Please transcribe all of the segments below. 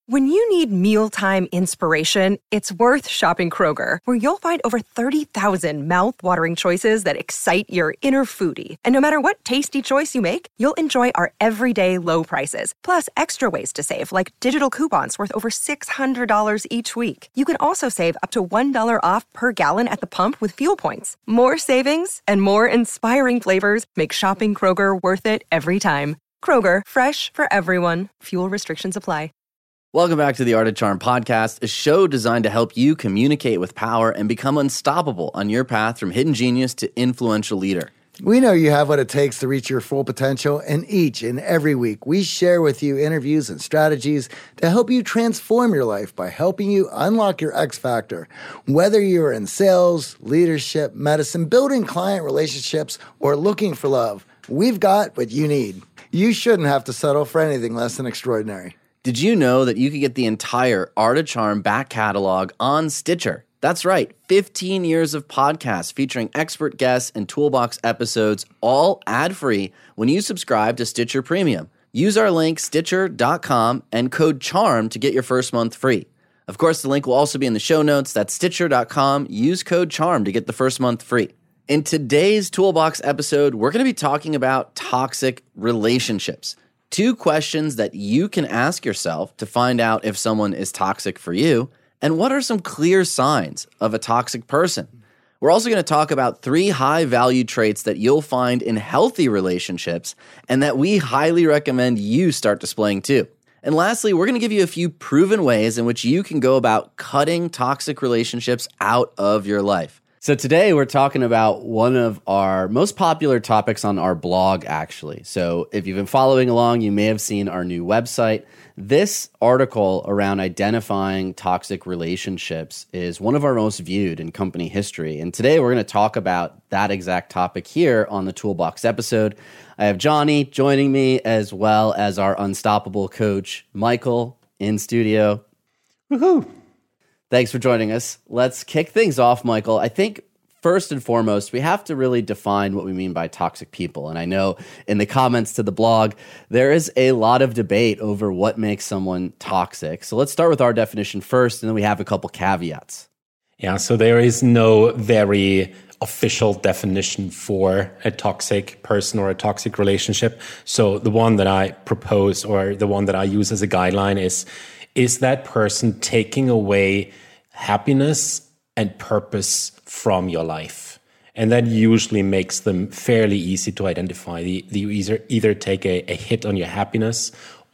When you need mealtime inspiration, it's worth shopping Kroger, where you'll find over 30,000 mouth-watering choices that excite your inner foodie. And no matter what tasty choice you make, you'll enjoy our everyday low prices, plus extra ways to save, like digital coupons worth over $600 each week. You can also save up to $1 off per gallon at the pump with fuel points. More savings and more inspiring flavors make shopping Kroger worth it every time. Kroger, fresh for everyone. Fuel restrictions apply. Welcome back to the Art of Charm podcast, a show designed to help you communicate with power and become unstoppable on your path from hidden genius to influential leader. We know you have what it takes to reach your full potential, and each and every week we share with you interviews and strategies to help you transform your life by helping you unlock your X factor. Whether you're in sales, leadership, medicine, building client relationships, or looking for love, we've got what you need. You shouldn't have to settle for anything less than extraordinary. Did you know that you could get the entire Art of Charm back catalog on Stitcher? That's right, 15 years of podcasts featuring expert guests and toolbox episodes, all ad-free when you subscribe to Stitcher Premium. Use our link, Stitcher.com, and code CHARM to get your first month free. Of course, the link will also be in the show notes. That's Stitcher.com. Use code CHARM to get the first month free. In today's Toolbox episode, we're going to be talking about toxic relationships. 2 questions that you can ask yourself to find out if someone is toxic for you, and what are some clear signs of a toxic person. We're also going to talk about 3 high-value traits that you'll find in healthy relationships and that we highly recommend you start displaying too. And lastly, we're going to give you a few proven ways in which you can go about cutting toxic relationships out of your life. So today we're talking about one of our most popular topics on our blog, actually. So if you've been following along, you may have seen our new website. This article around identifying toxic relationships is one of our most viewed in company history. And today we're going to talk about that exact topic here on the Toolbox episode. I have Johnny joining me, as well as our unstoppable coach, Michael, in studio. Woohoo! Thanks for joining us. Let's kick things off, Michael. I think first and foremost, we have to really define what we mean by toxic people. And I know in the comments to the blog, there is a lot of debate over what makes someone toxic. So let's start with our definition first, and then we have a couple caveats. Yeah, so there is no very official definition for a toxic person or a toxic relationship. So the one that I propose, or the one that I use as a guideline, is that person taking away happiness and purpose from your life. And that usually makes them fairly easy to identify. You either take a hit on your happiness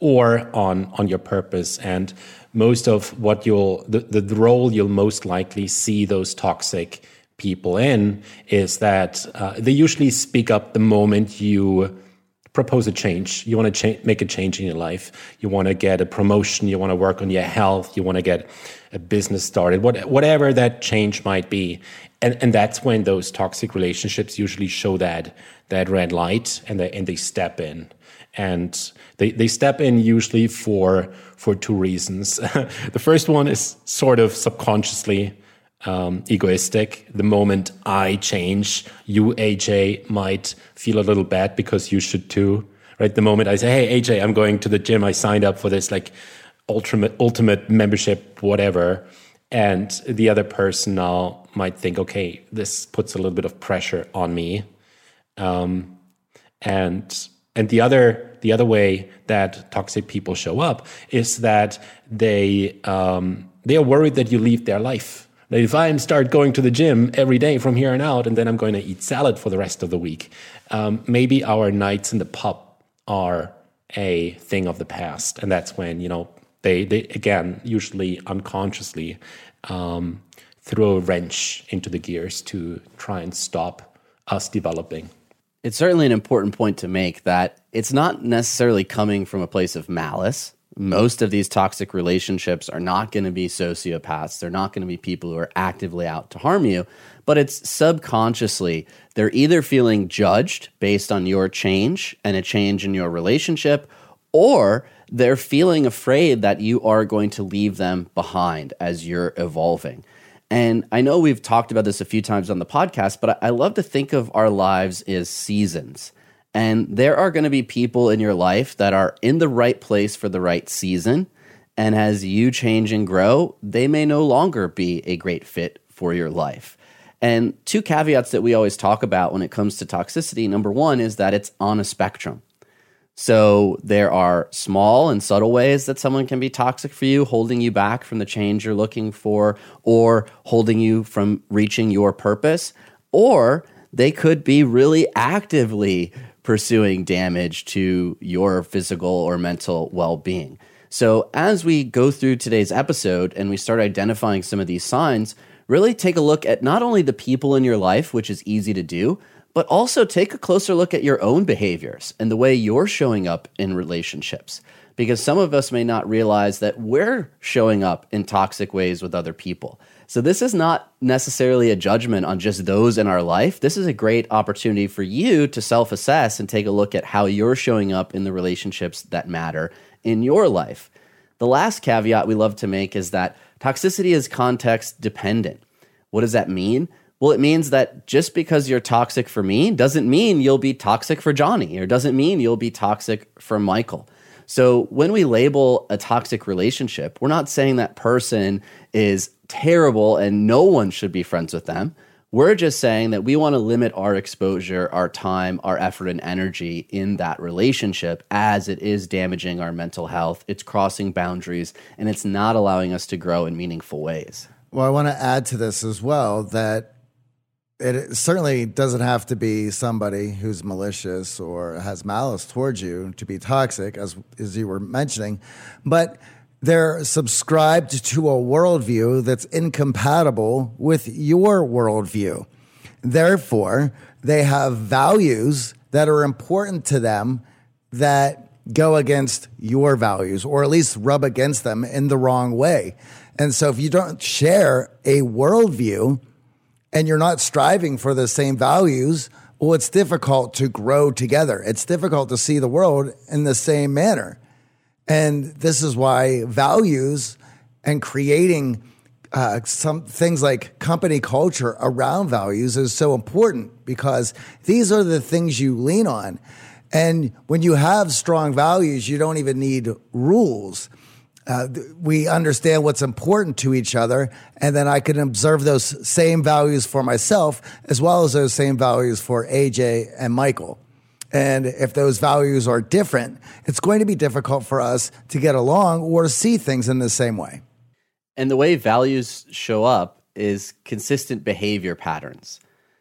or on your purpose. And most of what the role you'll most likely see those toxic people in is that they usually speak up the moment you propose a change. You want to make a change in your life. You want to get a promotion. You want to work on your health. You want to get a business started. Whatever that change might be, and that's when those toxic relationships usually show that red light, and they step in, and they step in usually for 2 reasons. The first one is sort of subconsciously egoistic. The moment I change, you, AJ, might feel a little bad because you should too, right? The moment I say, hey, AJ, I'm going to the gym, I signed up for this like ultimate membership, whatever. And the other person now might think, okay, this puts a little bit of pressure on me. And the other way that toxic people show up is that they are worried that you leave their life. If I start going to the gym every day from here on out, and then I'm going to eat salad for the rest of the week, maybe our nights in the pub are a thing of the past. And that's when, they again, usually unconsciously, throw a wrench into the gears to try and stop us developing. It's certainly an important point to make that it's not necessarily coming from a place of malice. Most of these toxic relationships are not going to be sociopaths. They're not going to be people who are actively out to harm you, but it's subconsciously, they're either feeling judged based on your change and a change in your relationship, or they're feeling afraid that you are going to leave them behind as you're evolving. And I know we've talked about this a few times on the podcast, but I love to think of our lives as seasons. And there are going to be people in your life that are in the right place for the right season. And as you change and grow, they may no longer be a great fit for your life. And two caveats that we always talk about when it comes to toxicity. Number one is that it's on a spectrum. So there are small and subtle ways that someone can be toxic for you, holding you back from the change you're looking for, or holding you from reaching your purpose. Or they could be really actively pursuing damage to your physical or mental well-being. So as we go through today's episode and we start identifying some of these signs, really take a look at not only the people in your life, which is easy to do, but also take a closer look at your own behaviors and the way you're showing up in relationships. Because some of us may not realize that we're showing up in toxic ways with other people. So this is not necessarily a judgment on just those in our life. This is a great opportunity for you to self-assess and take a look at how you're showing up in the relationships that matter in your life. The last caveat we love to make is that toxicity is context dependent. What does that mean? Well, it means that just because you're toxic for me doesn't mean you'll be toxic for Johnny, or doesn't mean you'll be toxic for Michael. So when we label a toxic relationship, we're not saying that person is terrible and no one should be friends with them. We're just saying that we want to limit our exposure, our time, our effort, and energy in that relationship, as it is damaging our mental health, it's crossing boundaries, and it's not allowing us to grow in meaningful ways. Well, I want to add to this as well that it certainly doesn't have to be somebody who's malicious or has malice towards you to be toxic, as you were mentioning, but they're subscribed to a worldview that's incompatible with your worldview. Therefore, they have values that are important to them that go against your values, or at least rub against them in the wrong way. And so if you don't share a worldview and you're not striving for the same values, well, it's difficult to grow together. It's difficult to see the world in the same manner. And this is why values and creating some things like company culture around values is so important, because these are the things you lean on. And when you have strong values, you don't even need rules. We understand what's important to each other, and then I can observe those same values for myself as well as those same values for AJ and Michael. And if those values are different, it's going to be difficult for us to get along or see things in the same way. And the way values show up is consistent behavior patterns.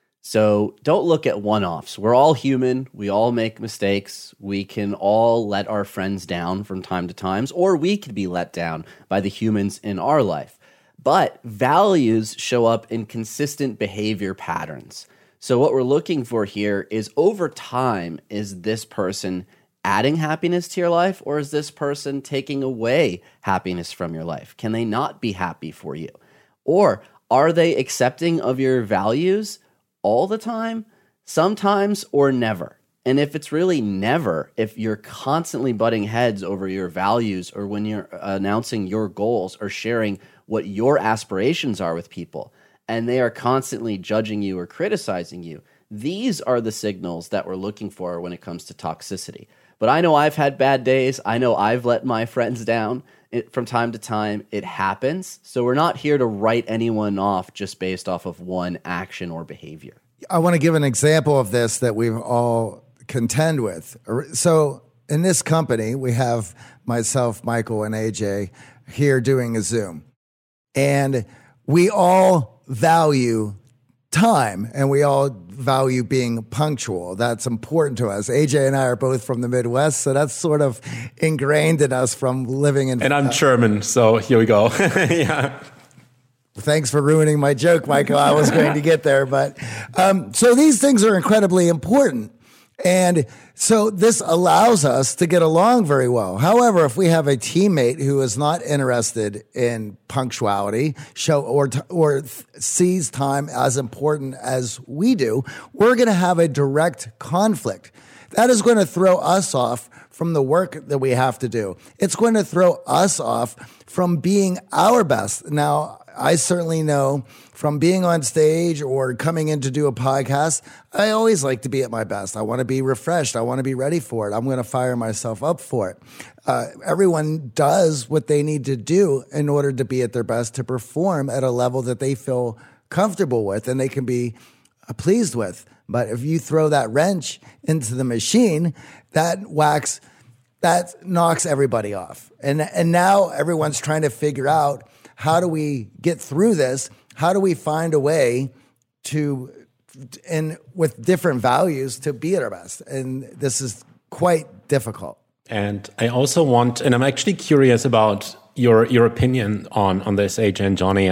So don't look at one-offs. We're all human. We all make mistakes. We can all let our friends down from time to time, or we could be let down by the humans in our life. But values show up in consistent behavior patterns. So what we're looking for here is, over time, is this person adding happiness to your life, or is this person taking away happiness from your life? Can they not be happy for you? Or are they accepting of your values all the time, sometimes, or never? And if it's really never, if you're constantly butting heads over your values, or when you're announcing your goals or sharing what your aspirations are with people, and they are constantly judging you or criticizing you, these are the signals that we're looking for when it comes to toxicity. But I know I've had bad days. I know I've let my friends down from time to time. It happens. So we're not here to write anyone off just based off of one action or behavior. I want to give an example of this that we've all contend with. So in this company, we have myself, Michael, and AJ here doing a Zoom. And we all value time, and we all value being punctual. That's important to us. AJ and I are both from the Midwest, so that's sort of ingrained in us from living in... And I'm German, so here we go. Yeah. Thanks for ruining my joke, Michael. I was going to get there. But so these things are incredibly important. And so this allows us to get along very well. However, if we have a teammate who is not interested in punctuality, or sees time as important as we do, we're going to have a direct conflict. That is going to throw us off from the work that we have to do. It's going to throw us off from being our best. Now, I certainly know from being on stage or coming in to do a podcast, I always like to be at my best. I want to be refreshed. I want to be ready for it. I'm going to fire myself up for it. Everyone does what they need to do in order to be at their best, to perform at a level that they feel comfortable with and they can be pleased with. But if you throw that wrench into the machine, that knocks everybody off. And now everyone's trying to figure out, how do we get through this? How do we find a way to, and with different values, to be at our best? And this is quite difficult. And I also and I'm actually curious about your opinion on this, AJ and Johnny.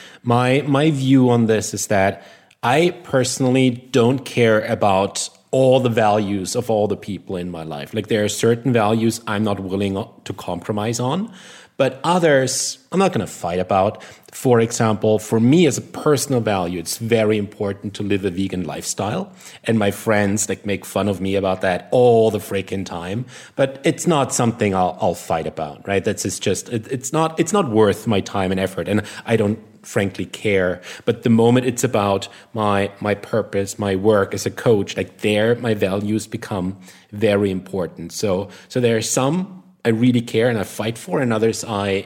My view on this is that I personally don't care about all the values of all the people in my life. Like, there are certain values I'm not willing to compromise on, but others I'm not going to fight about. For example, for me as a personal value, it's very important to live a vegan lifestyle. And my friends make fun of me about that all the freaking time. But it's not something I'll fight about, right? It's not worth my time and effort. And I don't frankly care. But the moment it's about my purpose, my work as a coach, my values become very important. So there are some I really care and I fight for, and others I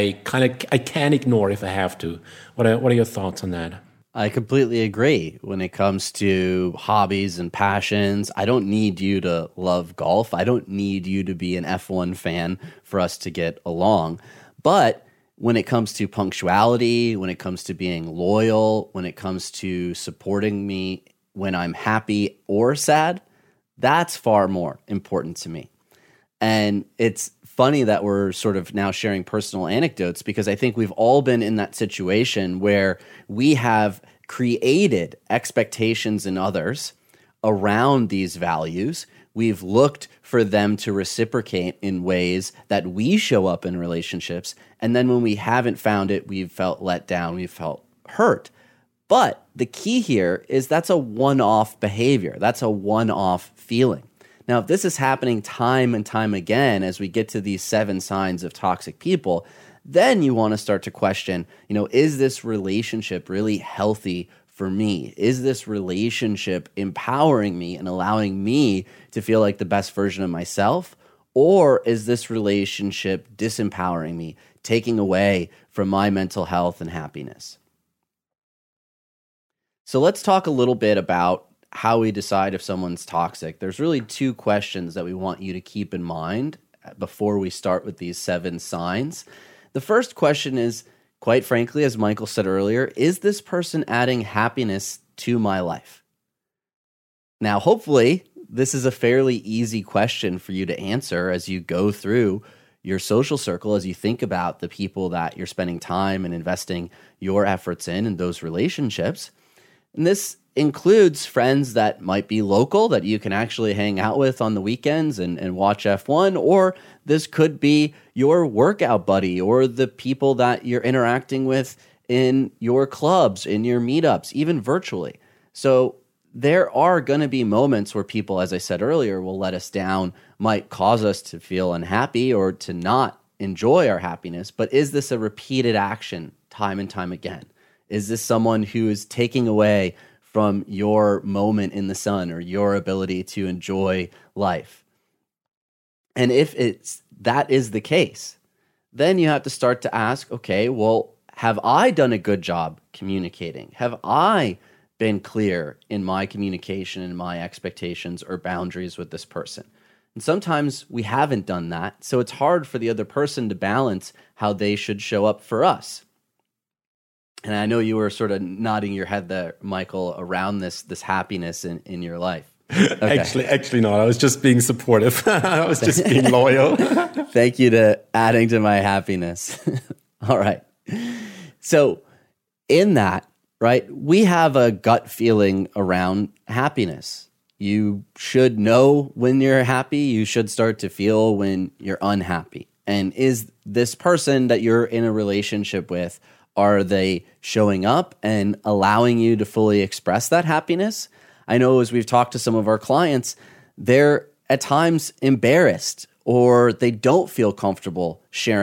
can't ignore if I have to. What are your thoughts on that? I completely agree. When it comes to hobbies and passions, I don't need you to love golf. I don't need you to be an F1 fan for us to get along. But when it comes to punctuality, when it comes to being loyal, when it comes to supporting me when I'm happy or sad, that's far more important to me. And it's funny that we're sort of now sharing personal anecdotes, because I think we've all been in that situation where we have created expectations in others around these values. We've looked for them to reciprocate in ways that we show up in relationships. And then when we haven't found it, we've felt let down, we've felt hurt. But the key here is that's a one-off behavior. That's a one-off feeling. Now, if this is happening time and time again as we get to these 7 signs of toxic people, then you want to start to question, is this relationship really healthy for me? Is this relationship empowering me and allowing me to feel like the best version of myself? Or is this relationship disempowering me, taking away from my mental health and happiness? So let's talk a little bit about how we decide if someone's toxic. There's really 2 questions that we want you to keep in mind before we start with these 7 signs. The first question is, quite frankly, as Michael said earlier, is this person adding happiness to my life? Now, hopefully, this is a fairly easy question for you to answer as you go through your social circle, as you think about the people that you're spending time and investing your efforts in those relationships. And this includes friends that might be local that you can actually hang out with on the weekends and watch F1, or this could be your workout buddy or the people that you're interacting with in your clubs, in your meetups, even virtually. So there are going to be moments where people, as I said earlier, will let us down, might cause us to feel unhappy or to not enjoy our happiness. But is this a repeated action time and time again? Is this someone who is taking away from your moment in the sun or your ability to enjoy life? And if that is the case, then you have to start to ask, okay, well, have I done a good job communicating? Have I been clear in my communication and my expectations or boundaries with this person? And sometimes we haven't done that, so it's hard for the other person to balance how they should show up for us. And I know you were sort of nodding your head there, Michael, around this happiness in your life. Okay. Actually not. I was just being supportive. I was just being loyal. Thank you to adding to my happiness. All right. So in that, right, we have a gut feeling around happiness. You should know when you're happy. You should start to feel when you're unhappy. And is this person that you're in a relationship with, are they showing up and allowing you to fully express that happiness? I know as we've talked to some of our clients, they're at times embarrassed or they don't feel comfortable sharing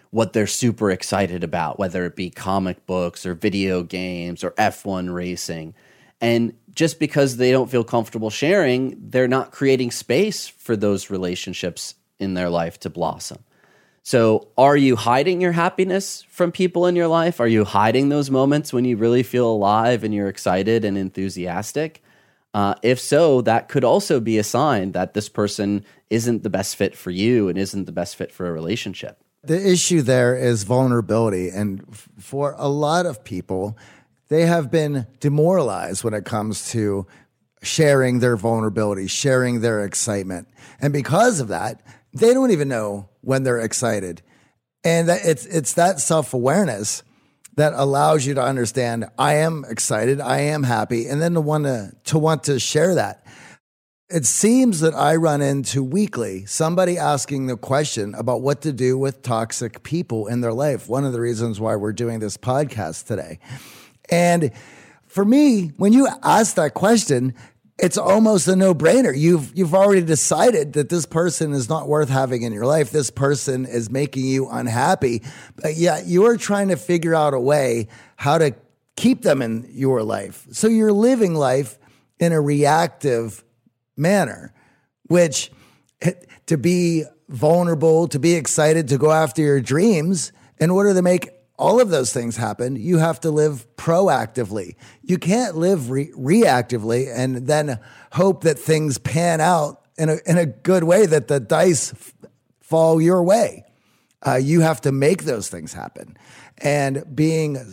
what they're super excited about, whether it be comic books or video games or F1 racing. And just because they don't feel comfortable sharing, they're not creating space for those relationships in their life to blossom. So are you hiding your happiness from people in your life? Are you hiding those moments when you really feel alive and you're excited and enthusiastic? If so, that could also be a sign that this person isn't the best fit for you and isn't the best fit for a relationship. The issue there is vulnerability. And for a lot of people, they have been demoralized when it comes to sharing their vulnerability, sharing their excitement. And because of that, they don't even know when they're excited. And it's that self-awareness that allows you to understand, I am excited, I am happy, and then to want to share that. It seems that I run into weekly somebody asking the question about what to do with toxic people in their life. One of the reasons why we're doing this podcast today. And for me, when you ask that question, it's almost a no-brainer. You've already decided that this person is not worth having in your life. This person is making you unhappy, but yet you're trying to figure out a way how to keep them in your life. So you're living life in a reactive manner, which to be vulnerable, to be excited, to go after your dreams, in order to make all of those things happen, you have to live proactively. You can't live reactively and then hope that things pan out in a good way, that the dice fall your way. You have to make those things happen. And being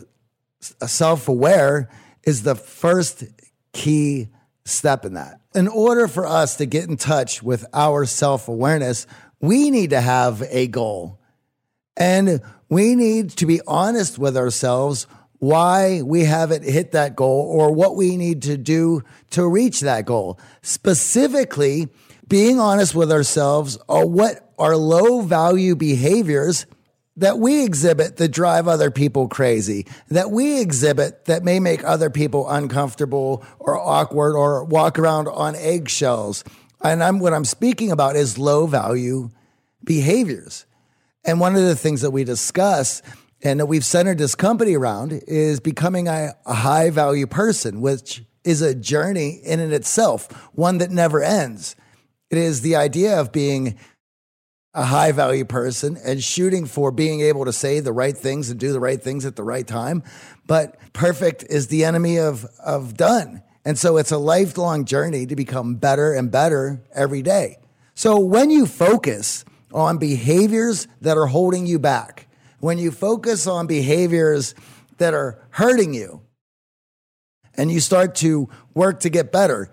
self-aware is the first key step in that. In order for us to get in touch with our self-awareness, we need to have a goal. And we need to be honest with ourselves why we haven't hit that goal or what we need to do to reach that goal. Specifically, being honest with ourselves on what are low value behaviors that we exhibit that drive other people crazy, that we exhibit that may make other people uncomfortable or awkward or walk around on eggshells. And what I'm speaking about is low value behaviors. And one of the things that we discuss and that we've centered this company around is becoming a high value person, which is a journey in and itself, one that never ends. It is the idea of being a high value person and shooting for being able to say the right things and do the right things at the right time. But perfect is the enemy of done. And so it's a lifelong journey to become better and better every day. So when you focus on behaviors that are holding you back, when you focus on behaviors that are hurting you, and you start to work to get better,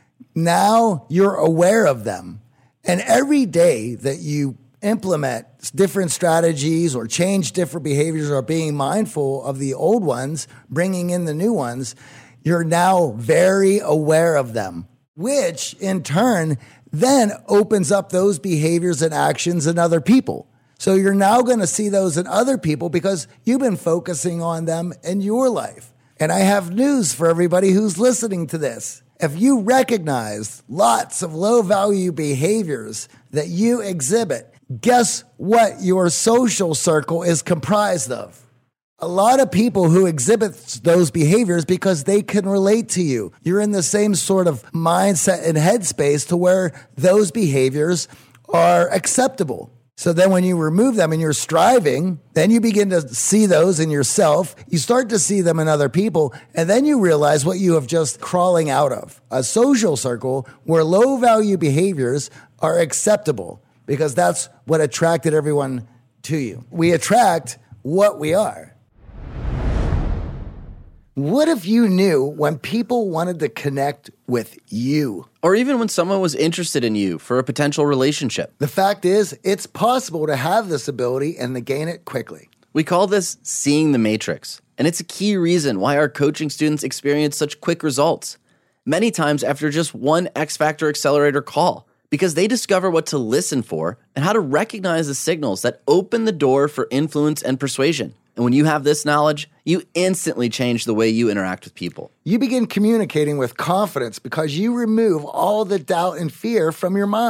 now you're aware of them. And every day that you implement different strategies or change different behaviors or being mindful of the old ones, bringing in the new ones, you're now very aware of them, which in turn then opens up those behaviors and actions in other people. So you're now going to see those in other people because you've been focusing on them in your life. And I have news for everybody who's listening to this. If you recognize lots of low value behaviors that you exhibit, guess what your social circle is comprised of? A lot of people who exhibit those behaviors because they can relate to you. You're in the same sort of mindset and headspace to where those behaviors are acceptable. So then when you remove them and you're striving, then you begin to see those in yourself. You start to see them in other people. And then you realize what you have just crawling out of, a social circle where low value behaviors are acceptable, because that's what attracted everyone to you. We attract what we are. What if you knew when people wanted to connect with you? Or even when someone was interested in you for a potential relationship. The fact is, it's possible to have this ability and to gain it quickly. We call this seeing the matrix, and it's a key reason why our coaching students experience such quick results. Many times after just one X Factor Accelerator call, because they discover what to listen for and how to recognize the signals that open the door for influence and persuasion. And when you have this knowledge, you instantly change the way you interact with people. You begin communicating with confidence because you remove all the doubt and fear from your mind.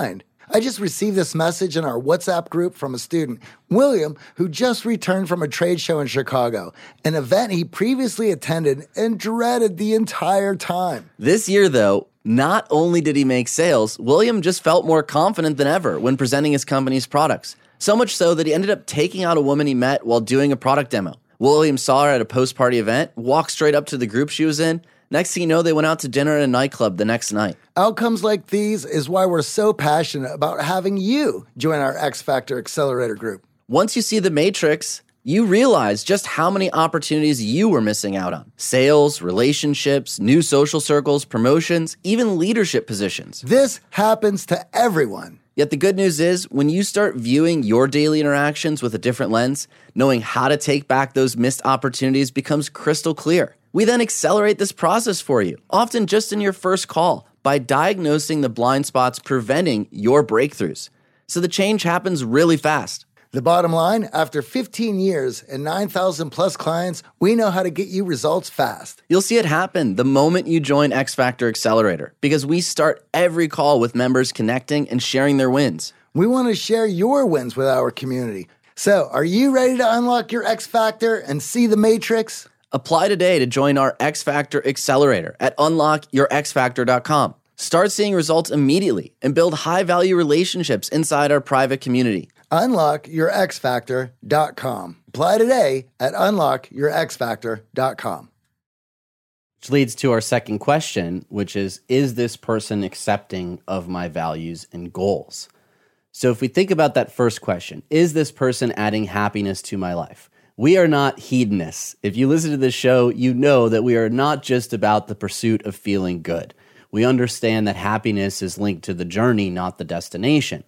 I just received this message in our WhatsApp group from a student, William, who just returned from a trade show in Chicago, an event he previously attended and dreaded the entire time. This year, though, not only did he make sales, William just felt more confident than ever when presenting his company's products. So much so that he ended up taking out a woman he met while doing a product demo. William saw her at a post-party event, walked straight up to the group she was in. Next thing you know, they went out to dinner at a nightclub the next night. Outcomes like these is why we're so passionate about having you join our X Factor Accelerator group. Once you see the matrix, you realize just how many opportunities you were missing out on. Sales, relationships, new social circles, promotions, even leadership positions. This happens to everyone. Yet the good news is, when you start viewing your daily interactions with a different lens, knowing how to take back those missed opportunities becomes crystal clear. We then accelerate this process for you, often just in your first call, by diagnosing the blind spots preventing your breakthroughs. So the change happens really fast. The bottom line, after 15 years and 9,000 plus clients, we know how to get you results fast. You'll see it happen the moment you join X Factor Accelerator, because we start every call with members connecting and sharing their wins. We want to share your wins with our community. So, are you ready to unlock your X Factor and see the matrix? Apply today to join our X Factor Accelerator at unlockyourxfactor.com. Start seeing results immediately and build high-value relationships inside our private community. Unlockyourxfactor.com. Apply today at unlockyourxfactor.com. Which leads to our second question, which is this person accepting of my values and goals? So if we think about that first question, is this person adding happiness to my life? We are not hedonists. If you listen to this show, you know that we are not just about the pursuit of feeling good. We understand that happiness is linked to the journey, not the destination.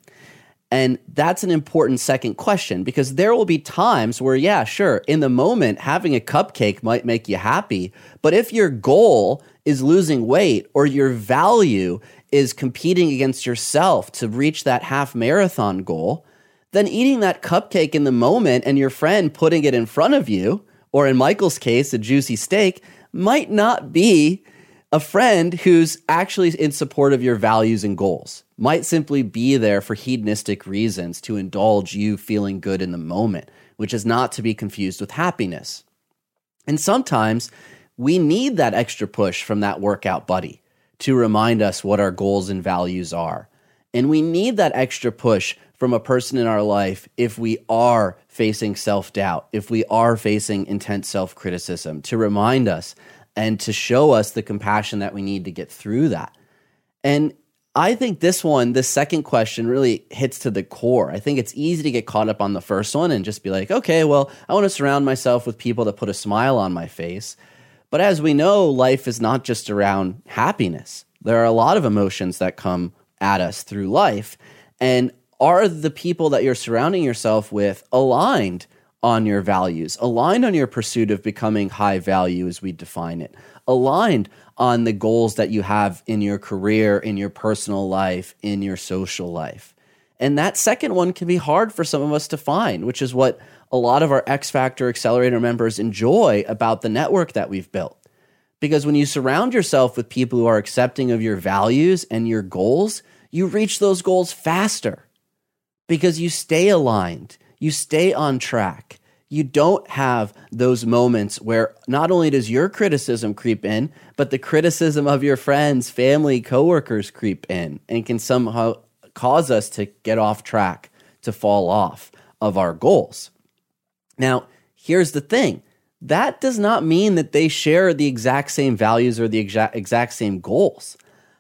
And that's an important second question, because there will be times where, yeah, sure, in the moment, having a cupcake might make you happy. But if your goal is losing weight, or your value is competing against yourself to reach that half marathon goal, then eating that cupcake in the moment and your friend putting it in front of you, or in Michael's case, a juicy steak, might not be a friend who's actually in support of your values and goals. Might simply be there for hedonistic reasons to indulge you feeling good in the moment, which is not to be confused with happiness. And sometimes we need that extra push from that workout buddy to remind us what our goals and values are. And we need that extra push from a person in our life if we are facing self-doubt, if we are facing intense self-criticism, to remind us and to show us the compassion that we need to get through that. And I think this second question really hits to the core. I think it's easy to get caught up on the first one and just be like, okay, well, I want to surround myself with people that put a smile on my face. But as we know, life is not just around happiness. There are a lot of emotions that come at us through life. And are the people that you're surrounding yourself with aligned on your values, aligned on your pursuit of becoming high value as we define it, aligned on the goals that you have in your career, in your personal life, in your social life? And that second one can be hard for some of us to find, which is what a lot of our X Factor Accelerator members enjoy about the network that we've built. Because when you surround yourself with people who are accepting of your values and your goals, you reach those goals faster because you stay aligned, you stay on track. You don't have those moments where not only does your criticism creep in, but the criticism of your friends, family, coworkers creep in and can somehow cause us to get off track, to fall off of our goals. Now, here's the thing. That does not mean that they share the exact same values or the exact same goals.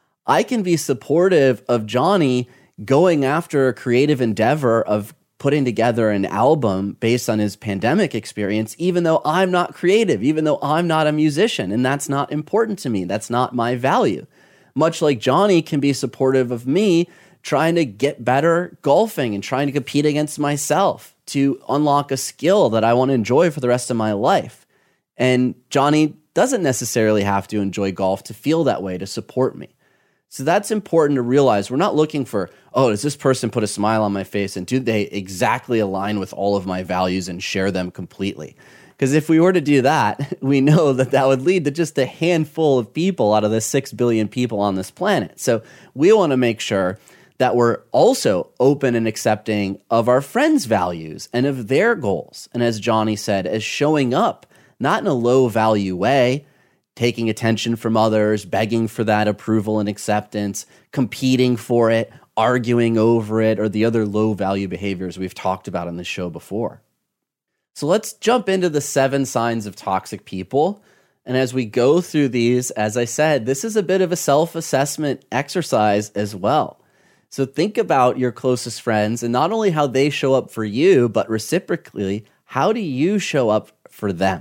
I can be supportive of Johnny going after a creative endeavor of putting together an album based on his pandemic experience, even though I'm not creative, even though I'm not a musician, and that's not important to me. That's not my value. Much like Johnny can be supportive of me trying to get better golfing and trying to compete against myself to unlock a skill that I want to enjoy for the rest of my life. And Johnny doesn't necessarily have to enjoy golf to feel that way, to support me. So that's important to realize. We're not looking for, oh, does this person put a smile on my face and do they exactly align with all of my values and share them completely? Because if we were to do that, we know that that would lead to just a handful of people out of the 6 billion people on this planet. So we want to make sure that we're also open and accepting of our friends' values and of their goals. And as Johnny said, as showing up, not in a low value way, taking attention from others, begging for that approval and acceptance, competing for it, arguing over it, or the other low value behaviors we've talked about on this show before. So let's jump into the 7 signs of toxic people. And as we go through these, as I said, this is a bit of a self-assessment exercise as well. So think about your closest friends and not only how they show up for you, but reciprocally, how do you show up for them?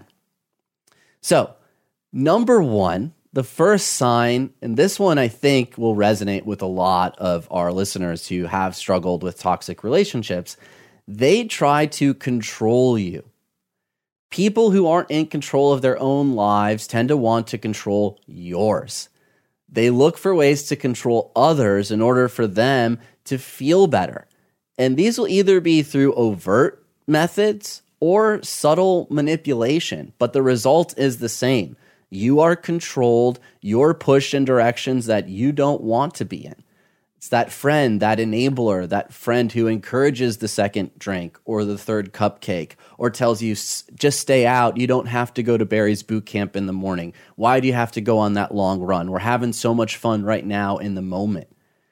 So, number 1, the first sign, and this one I think will resonate with a lot of our listeners who have struggled with toxic relationships. They try to control you. People who aren't in control of their own lives tend to want to control yours. They look for ways to control others in order for them to feel better. And these will either be through overt methods or subtle manipulation, but the result is the same. You are controlled, you're pushed in directions that you don't want to be in. It's that friend, that enabler, that friend who encourages the second drink or the third cupcake or tells you, just stay out. You don't have to go to Barry's boot camp in the morning. Why do you have to go on that long run? We're having so much fun right now in the moment.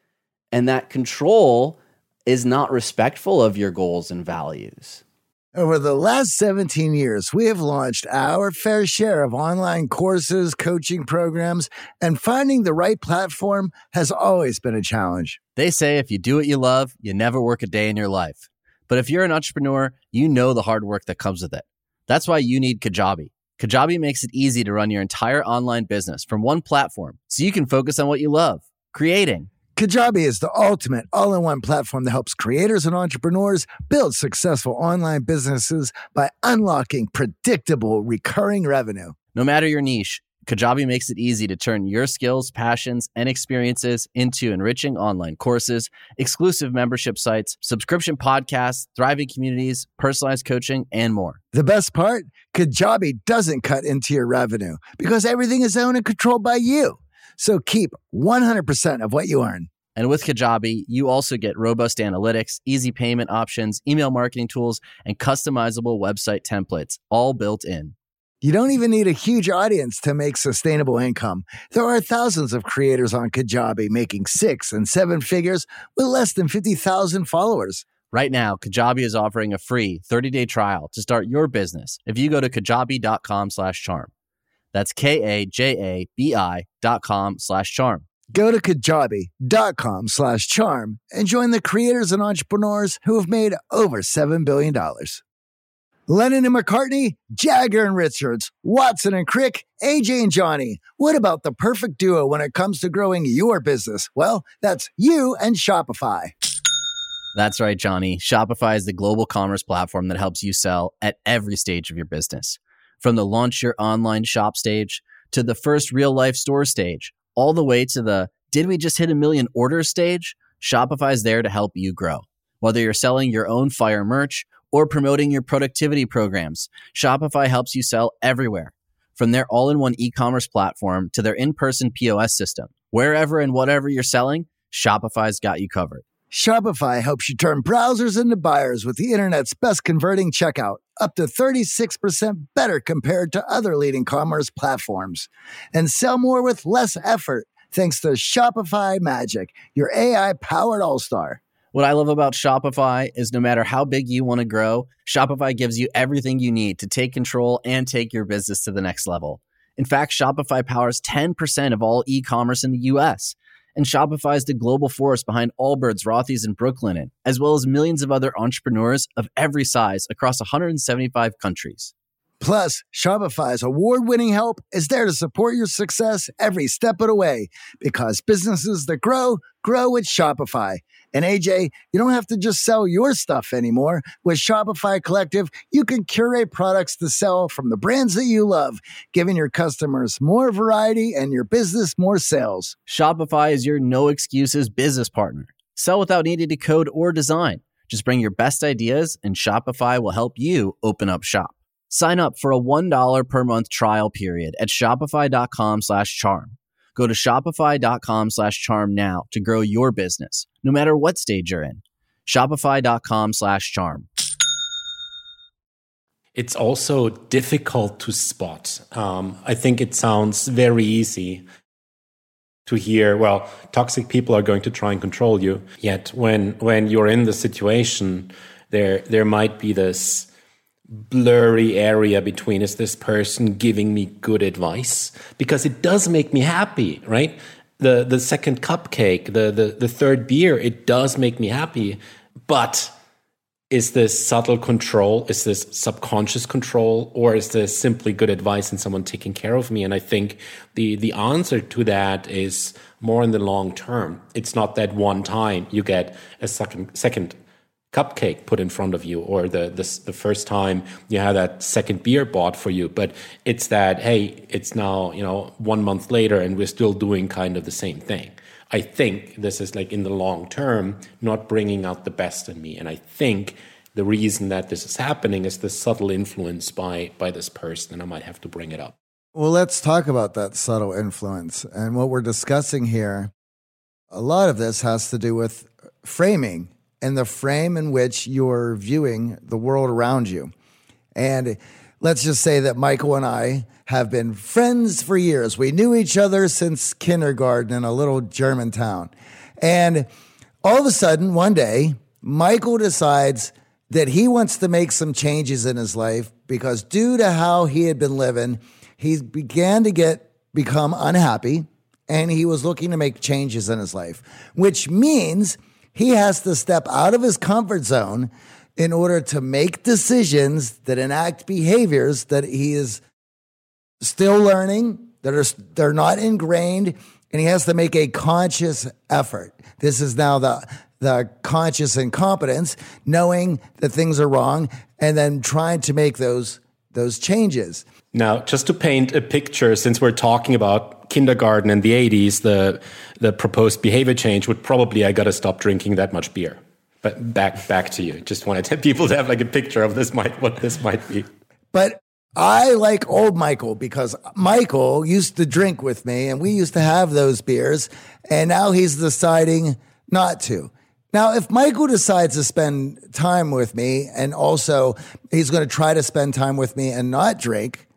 And that control is not respectful of your goals and values. Over the last 17 years, we have launched our fair share of online courses, coaching programs, and finding the right platform has always been a challenge. They say if you do what you love, you never work a day in your life. But if you're an entrepreneur, you know the hard work that comes with it. That's why you need Kajabi. Kajabi makes it easy to run your entire online business from one platform so you can focus on what you love, creating. Kajabi is the ultimate all-in-one platform that helps creators and entrepreneurs build successful online businesses by unlocking predictable, recurring revenue. No matter your niche, Kajabi makes it easy to turn your skills, passions, and experiences into enriching online courses, exclusive membership sites, subscription podcasts, thriving communities, personalized coaching, and more. The best part? Kajabi doesn't cut into your revenue because everything is owned and controlled by you. So keep 100% of what you earn. And with Kajabi, you also get robust analytics, easy payment options, email marketing tools, and customizable website templates, all built in. You don't even need a huge audience to make sustainable income. There are thousands of creators on Kajabi making 6 and 7 figures with less than 50,000 followers. Right now, Kajabi is offering a free 30-day trial to start your business if you go to kajabi.com/charm. That's KAJABI.com/charm. Go to kajabi.com/charm and join the creators and entrepreneurs who have made over $7 billion. Lennon and McCartney, Jagger and Richards, Watson and Crick, AJ and Johnny. What about the perfect duo when it comes to growing your business? Well, that's you and Shopify. That's right, Johnny. Shopify is the global commerce platform that helps you sell at every stage of your business. From the launch your online shop stage to the first real life store stage, all the way to the did we just hit 1 million orders stage, Shopify is there to help you grow. Whether you're selling your own fire merch or promoting your productivity programs, Shopify helps you sell everywhere. From their all-in-one e-commerce platform to their in-person POS system, wherever and whatever you're selling, Shopify's got you covered. Shopify helps you turn browsers into buyers with the internet's best converting checkout, up to 36% better compared to other leading commerce platforms. And sell more with less effort thanks to Shopify Magic, your AI-powered all-star. What I love about Shopify is no matter how big you want to grow, Shopify gives you everything you need to take control and take your business to the next level. In fact, Shopify powers 10% of all e-commerce in the U.S., and Shopify is the global force behind Allbirds, Rothy's, and Brooklinen, as well as millions of other entrepreneurs of every size across 175 countries. Plus, Shopify's award-winning help is there to support your success every step of the way, because businesses that grow, grow with Shopify. And AJ, you don't have to just sell your stuff anymore. With Shopify Collective, you can curate products to sell from the brands that you love, giving your customers more variety and your business more sales. Shopify is your no-excuses business partner. Sell without needing to code or design. Just bring your best ideas, and Shopify will help you open up shop. Sign up for a $1 per month trial period at shopify.com/charm. Go to shopify.com/charm now to grow your business, no matter what stage you're in. Shopify.com/charm. It's also difficult to spot. I think it sounds very easy to hear, well, toxic people are going to try and control you. Yet when you're in the situation, there might be this blurry area between, is this person giving me good advice? Because it does make me happy, right? The second cupcake, the third beer, it does make me happy. But is this subtle control? Is this subconscious control? Or is this simply good advice and someone taking care of me? And I think the answer to that is more in the long term. It's not that one time you get a second cupcake put in front of you, or the first time you have that second beer bought for you. But it's that, hey, it's now, 1 month later and we're still doing kind of the same thing. I think this is like in the long term, not bringing out the best in me. And I think the reason that this is happening is the subtle influence by this person, and I might have to bring it up. Well, let's talk about that subtle influence. And what we're discussing here, a lot of this has to do with framing and the frame in which you're viewing the world around you. And let's just say that Michael and I have been friends for years. We knew each other since kindergarten in a little German town. And all of a sudden, one day, Michael decides that he wants to make some changes in his life because due to how he had been living, he began to become unhappy, and he was looking to make changes in his life, which means he has to step out of his comfort zone in order to make decisions that enact behaviors that he is still learning, they're not ingrained, and he has to make a conscious effort. This is now the conscious incompetence, knowing that things are wrong and then trying to make those changes. Now, just to paint a picture, since we're talking about kindergarten in the 80s, the proposed behavior change would probably, I got to stop drinking that much beer. But back to you. Just wanted people to have like a picture of what this might be. But I like old Michael because Michael used to drink with me and we used to have those beers, and now he's deciding not to. Now, if Michael decides to spend time with me and also he's going to try to spend time with me and not drink,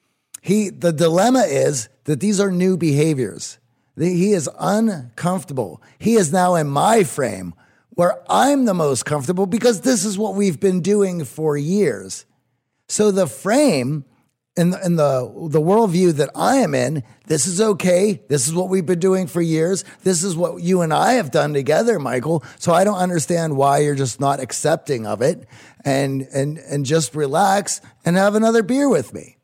the dilemma is that these are new behaviors. He is uncomfortable. He is now in my frame where I'm the most comfortable because this is what we've been doing for years. So the frame in the worldview that I am in, this is okay. This is what we've been doing for years. This is what you and I have done together, Michael. So I don't understand why you're just not accepting of it and just relax and have another beer with me.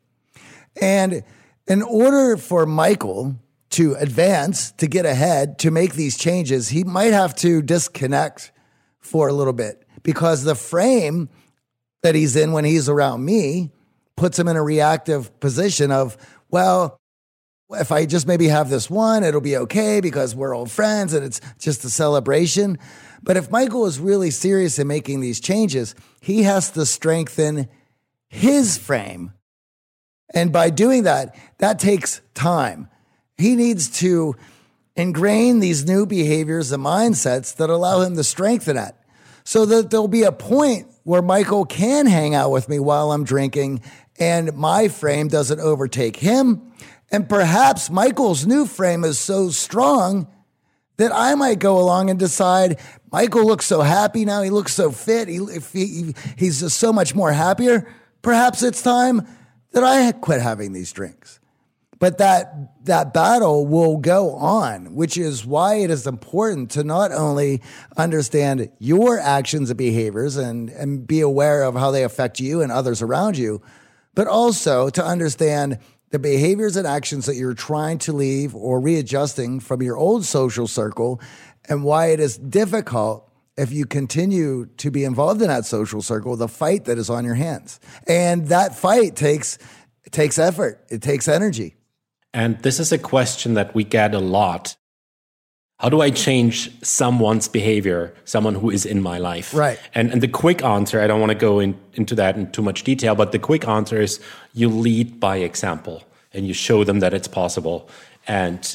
And in order for Michael to advance, to get ahead, to make these changes, he might have to disconnect for a little bit because the frame that he's in when he's around me puts him in a reactive position of, well, if I just maybe have this one, it'll be okay because we're old friends and it's just a celebration. But if Michael is really serious in making these changes, he has to strengthen his frame. And by doing that, that takes time. He needs to ingrain these new behaviors and mindsets that allow him to strengthen it so that there'll be a point where Michael can hang out with me while I'm drinking and my frame doesn't overtake him. And perhaps Michael's new frame is so strong that I might go along and decide, Michael looks so happy now, he looks so fit, he's just so much more happier. Perhaps it's time that I quit having these drinks. But that battle will go on, which is why it is important to not only understand your actions and behaviors and be aware of how they affect you and others around you, but also to understand the behaviors and actions that you're trying to leave or readjusting from your old social circle and why it is difficult if you continue to be involved in that social circle, the fight that is on your hands. And that fight takes effort. It takes energy. And this is a question that we get a lot. How do I change someone's behavior, someone who is in my life? Right. And the quick answer, I don't want to go into that in too much detail, but the quick answer is you lead by example and you show them that it's possible. And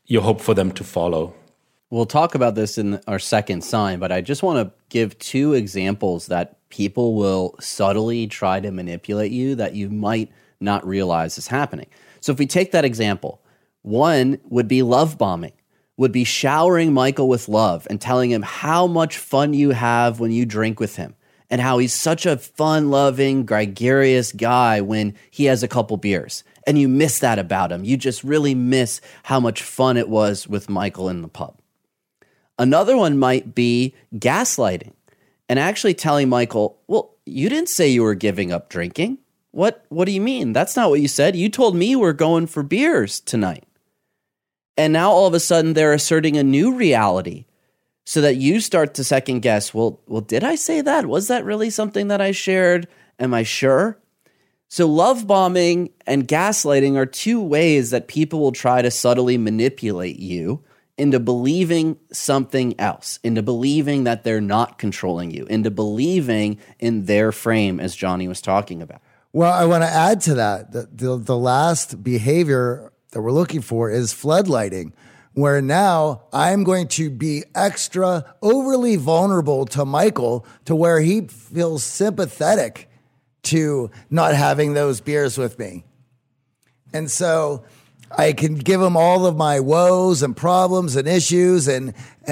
you hope for them to follow. We'll talk about this in our second sign, but I just want to give two examples that people will subtly try to manipulate you that you might not realize is happening. So if we take that example, one would be love bombing, would be showering Michael with love and telling him how much fun you have when you drink with him and how he's such a fun-loving, gregarious guy when he has a couple beers. And you miss that about him. You just really miss how much fun it was with Michael in the pub. Another one might be gaslighting and actually telling Michael, well, you didn't say you were giving up drinking. What do you mean? That's not what you said. You told me we're going for beers tonight. And now all of a sudden they're asserting a new reality so that you start to second guess, well, did I say that? Was that really something that I shared? Am I sure? So love bombing and gaslighting are two ways that people will try to subtly manipulate you into believing something else, into believing that they're not controlling you, into believing in their frame, as Johnny was talking about. Well, I want to add to that. The last behavior that we're looking for is floodlighting, where now I'm going to be extra overly vulnerable to Michael to where he feels sympathetic to not having those beers with me. And so I can give him all of my woes and problems and issues and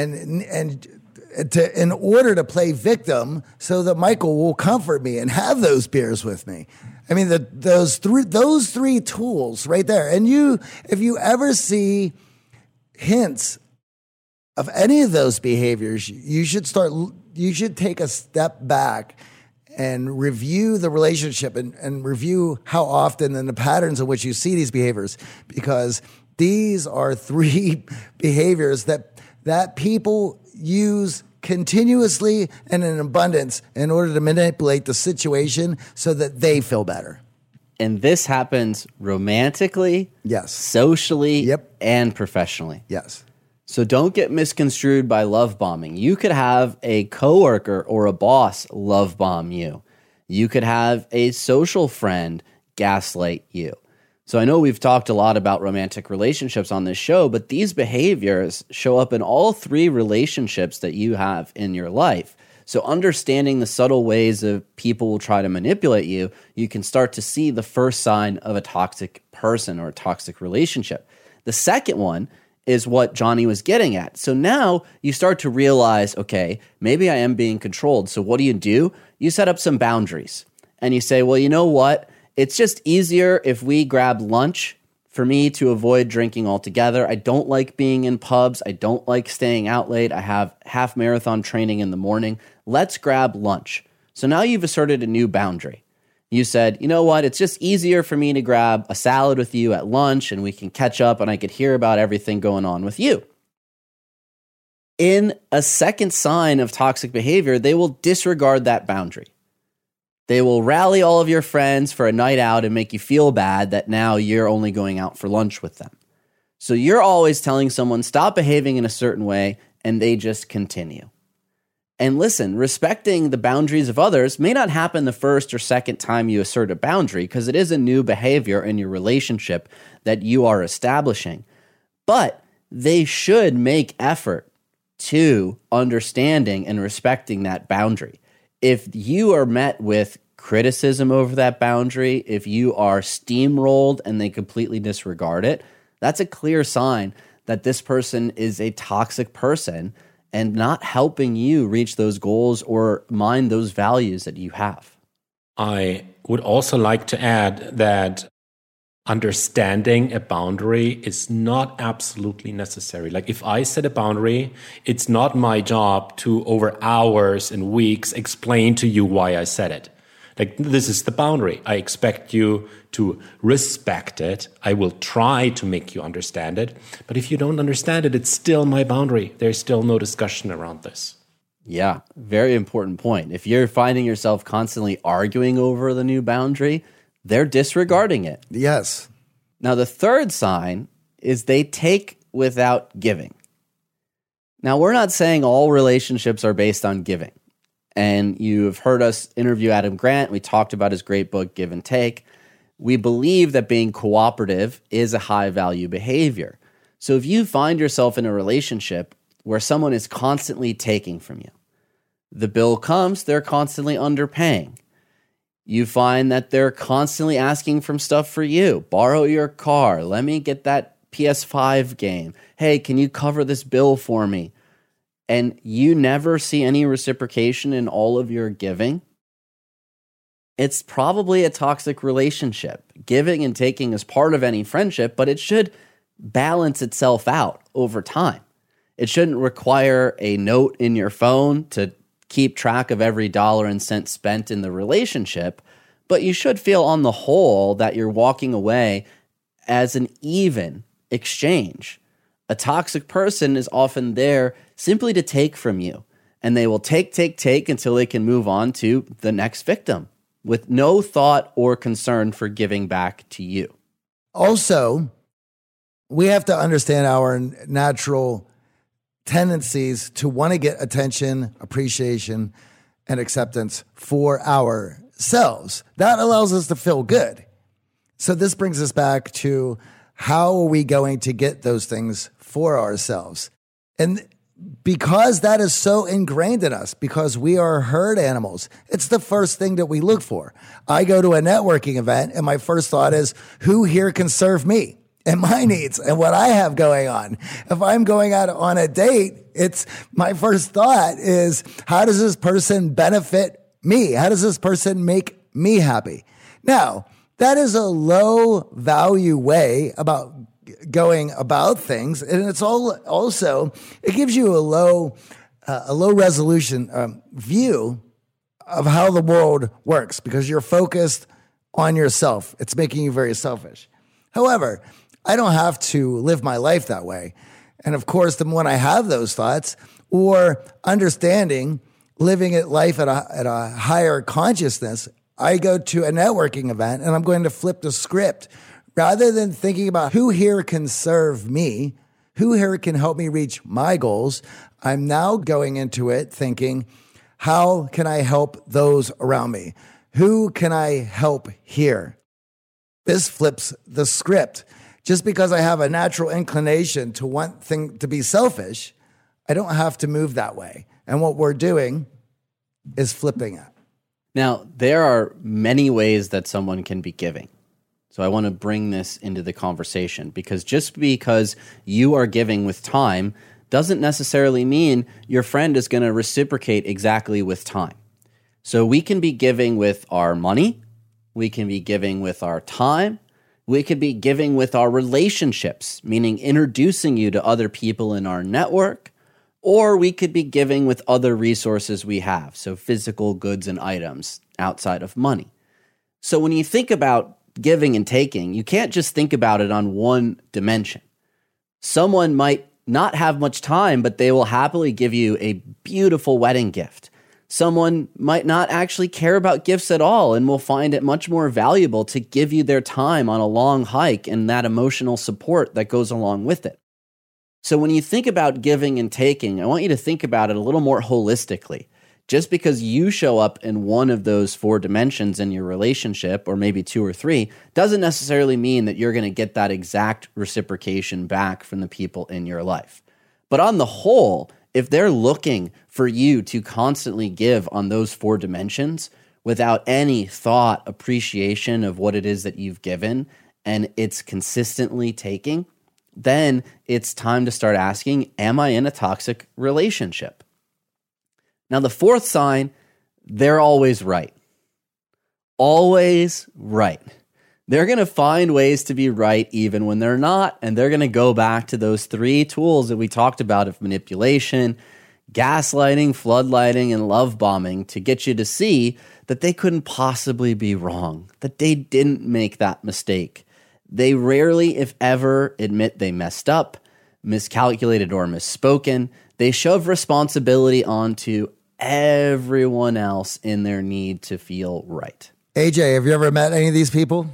in order to play victim so that Michael will comfort me and have those beers with me. I mean, those three tools right there. And if you ever see hints of any of those behaviors, you should take a step back and review the relationship and review how often and the patterns in which you see these behaviors, because these are three behaviors that people use continuously and in abundance in order to manipulate the situation so that they feel better. And this happens romantically, yes, socially, yep, and professionally. Yes. So don't get misconstrued by love bombing. You could have a coworker or a boss love bomb you. You could have a social friend gaslight you. So I know we've talked a lot about romantic relationships on this show, but these behaviors show up in all three relationships that you have in your life. So understanding the subtle ways of people will try to manipulate you, you can start to see the first sign of a toxic person or a toxic relationship. The second one is what Johnny was getting at. So now you start to realize, okay, maybe I am being controlled. So what do? You set up some boundaries and you say, well, you know what? It's just easier if we grab lunch for me to avoid drinking altogether. I don't like being in pubs. I don't like staying out late. I have half marathon training in the morning. Let's grab lunch. So now you've asserted a new boundary. You said, you know what? It's just easier for me to grab a salad with you at lunch and we can catch up and I could hear about everything going on with you. In a second sign of toxic behavior, they will disregard that boundary. They will rally all of your friends for a night out and make you feel bad that now you're only going out for lunch with them. So you're always telling someone, stop behaving in a certain way, and they just continue. And listen, respecting the boundaries of others may not happen the first or second time you assert a boundary because it is a new behavior in your relationship that you are establishing. But they should make effort to understanding and respecting that boundary. If you are met with criticism over that boundary, if you are steamrolled and they completely disregard it, that's a clear sign that this person is a toxic person and not helping you reach those goals or mind those values that you have. I would also like to add that understanding a boundary is not absolutely necessary. Like if I set a boundary, it's not my job to over hours and weeks explain to you why I set it. Like this is the boundary. I expect you to respect it. I will try to make you understand it. But if you don't understand it, it's still my boundary. There's still no discussion around this. Yeah, very important point. If you're finding yourself constantly arguing over the new boundary, they're disregarding it. Yes. Now, the third sign is they take without giving. Now, we're not saying all relationships are based on giving. And you've heard us interview Adam Grant. We talked about his great book, Give and Take. We believe that being cooperative is a high-value behavior. So if you find yourself in a relationship where someone is constantly taking from you, the bill comes, they're constantly underpaying. You find that they're constantly asking for stuff for you. Borrow your car. Let me get that PS5 game. Hey, can you cover this bill for me? And you never see any reciprocation in all of your giving. It's probably a toxic relationship. Giving and taking is part of any friendship, but it should balance itself out over time. It shouldn't require a note in your phone to keep track of every dollar and cent spent in the relationship, but you should feel on the whole that you're walking away as an even exchange. A toxic person is often there simply to take from you, and they will take until they can move on to the next victim with no thought or concern for giving back to you. Also, we have to understand our natural tendencies to want to get attention, appreciation, and acceptance for ourselves. That allows us to feel good. So this brings us back to how are we going to get those things for ourselves? And because that is so ingrained in us, because we are herd animals, it's the first thing that we look for. I go to a networking event and my first thought is, who here can serve me and my needs and what I have going on? If I'm going out on a date, it's my first thought is, how does this person benefit me? How does this person make me happy? Now, that is a low value way about going about things. And it's also, it gives you a low resolution view of how the world works because you're focused on yourself. It's making you very selfish. However, I don't have to live my life that way. And of course, when I have those thoughts or understanding living life at a higher consciousness, I go to a networking event and I'm going to flip the script. Rather than thinking about who here can serve me, who here can help me reach my goals, I'm now going into it thinking, how can I help those around me? Who can I help here? This flips the script. Just because I have a natural inclination to want things to be selfish, I don't have to move that way. And what we're doing is flipping it. Now, there are many ways that someone can be giving. So I want to bring this into the conversation because just because you are giving with time doesn't necessarily mean your friend is going to reciprocate exactly with time. So we can be giving with our money, we can be giving with our time, we could be giving with our relationships, meaning introducing you to other people in our network, or we could be giving with other resources we have, so physical goods and items outside of money. So when you think about giving and taking, you can't just think about it on one dimension. Someone might not have much time, but they will happily give you a beautiful wedding gift. Someone might not actually care about gifts at all and will find it much more valuable to give you their time on a long hike and that emotional support that goes along with it. So when you think about giving and taking, I want you to think about it a little more holistically. Just because you show up in one of those four dimensions in your relationship, or maybe two or three, doesn't necessarily mean that you're going to get that exact reciprocation back from the people in your life. But on the whole, if they're looking for you to constantly give on those four dimensions without any thought, appreciation of what it is that you've given, and it's consistently taking, then it's time to start asking, am I in a toxic relationship? Now, the fourth sign, they're always right. Always right. They're going to find ways to be right even when they're not, and they're going to go back to those three tools that we talked about of manipulation, gaslighting, floodlighting, and love bombing to get you to see that they couldn't possibly be wrong, that they didn't make that mistake. They rarely, if ever, admit they messed up, miscalculated, or misspoken. They shove responsibility onto everyone else in their need to feel right. AJ, have you ever met any of these people?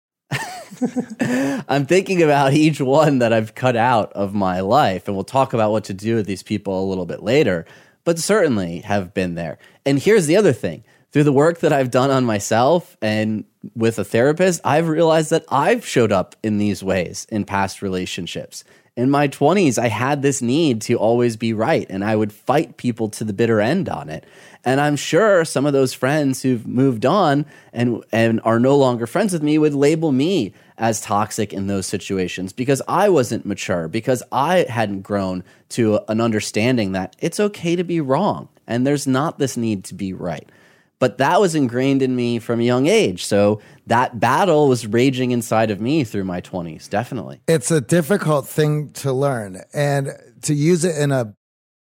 I'm thinking about each one that I've cut out of my life, and we'll talk about what to do with these people a little bit later, but certainly have been there. And here's the other thing. Through the work that I've done on myself and with a therapist, I've realized that I've showed up in these ways in past relationships. In my 20s, I had this need to always be right, and I would fight people to the bitter end on it. And I'm sure some of those friends who've moved on and are no longer friends with me would label me as toxic in those situations because I wasn't mature, because I hadn't grown to an understanding that it's okay to be wrong and there's not this need to be right. But that was ingrained in me from a young age. So that battle was raging inside of me through my 20s, definitely. It's a difficult thing to learn, and to use it in a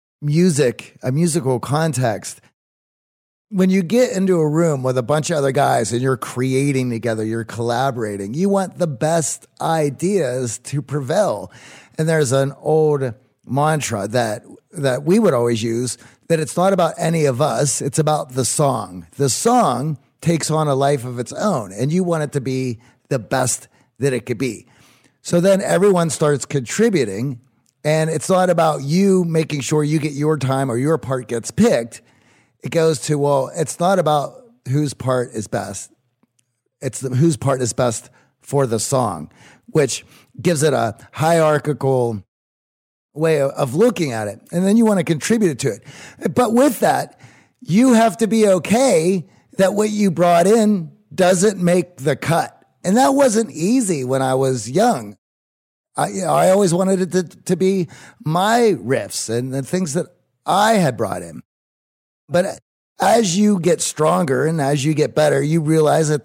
musical context. When you get into a room with a bunch of other guys and you're creating together, you're collaborating, you want the best ideas to prevail. And there's an old mantra that we would always use, that it's not about any of us, it's about the song. The song takes on a life of its own, and you want it to be the best that it could be. So then everyone starts contributing, and it's not about you making sure you get your time or your part gets picked. It goes to, well, it's not about whose part is best. It's whose part is best for the song, which gives it a hierarchical way of looking at it. And then you want to contribute to it. But with that, you have to be okay that what you brought in doesn't make the cut. And that wasn't easy when I was young. I always wanted it to be my riffs and the things that I had brought in. But as you get stronger and as you get better, you realize that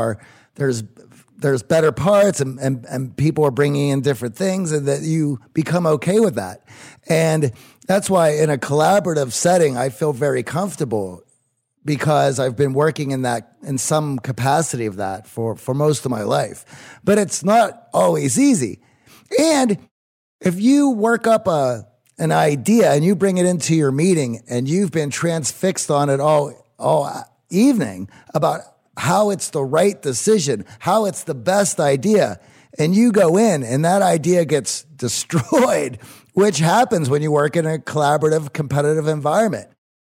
there's better parts and people are bringing in different things, and that you become okay with that. And that's why in a collaborative setting, I feel very comfortable, because I've been working in some capacity of that for most of my life. But it's not always easy. And if you work up an idea and you bring it into your meeting and you've been transfixed on it all evening about how it's the right decision, how it's the best idea, and you go in and that idea gets destroyed, which happens when you work in a collaborative, competitive environment.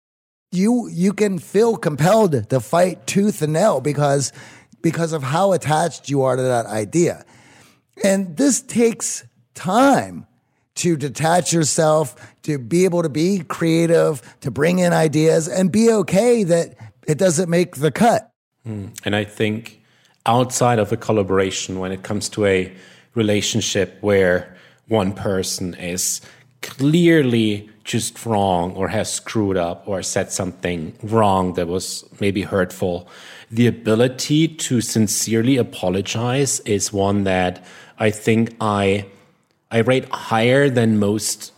You can feel compelled to fight tooth and nail because of how attached you are to that idea. And this takes time to detach yourself, to be able to be creative, to bring in ideas, and be okay that it doesn't make the cut. And I think outside of a collaboration, when it comes to a relationship where one person is clearly just wrong or has screwed up or said something wrong that was maybe hurtful, the ability to sincerely apologize is one that I think I rate higher than most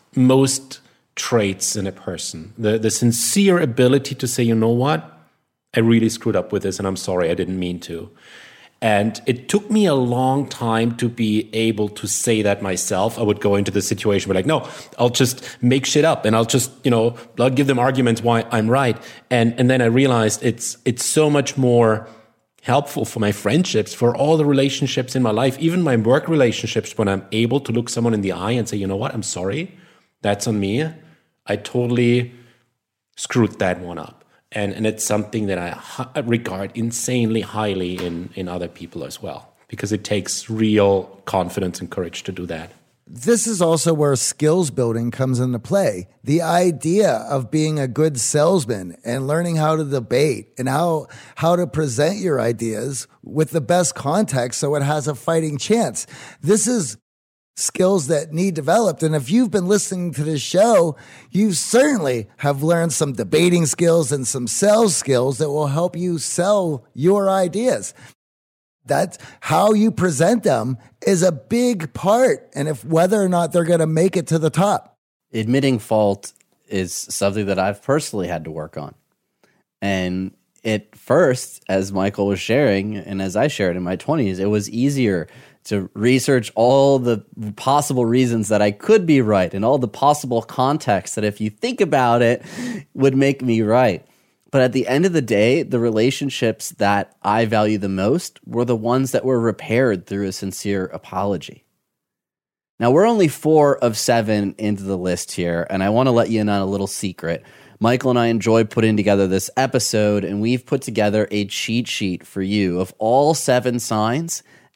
traits in a person. The sincere ability to say, you know what? I really screwed up with this and I'm sorry, I didn't mean to. And it took me a long time to be able to say that myself. I would go into the situation where like, no, I'll just make shit up and I'll just, I'll give them arguments why I'm right. And then I realized it's so much more helpful for my friendships, for all the relationships in my life, even my work relationships, when I'm able to look someone in the eye and say, you know what, I'm sorry, that's on me. I totally screwed that one up. And it's something that I regard insanely highly in other people as well, because it takes real confidence and courage to do that. This is also where skills building comes into play. The idea of being a good salesman and learning how to debate and how to present your ideas with the best context so it has a fighting chance. This is skills that need developed. And if you've been listening to this show, you certainly have learned some debating skills and some sales skills that will help you sell your ideas. That's how you present them is a big part. And if whether or not they're going to make it to the top. Admitting fault is something that I've personally had to work on. And at first, as Michael was sharing, and as I shared in my 20s, it was easier to research all the possible reasons that I could be right and all the possible contexts that if you think about it would make me right. But at the end of the day, the relationships that I value the most were the ones that were repaired through a sincere apology. Now, we're only 4 of 7 into the list here, and I want to let you in on a little secret. Michael and I enjoyed putting together this episode, and we've put together a cheat sheet for you of all 7 signs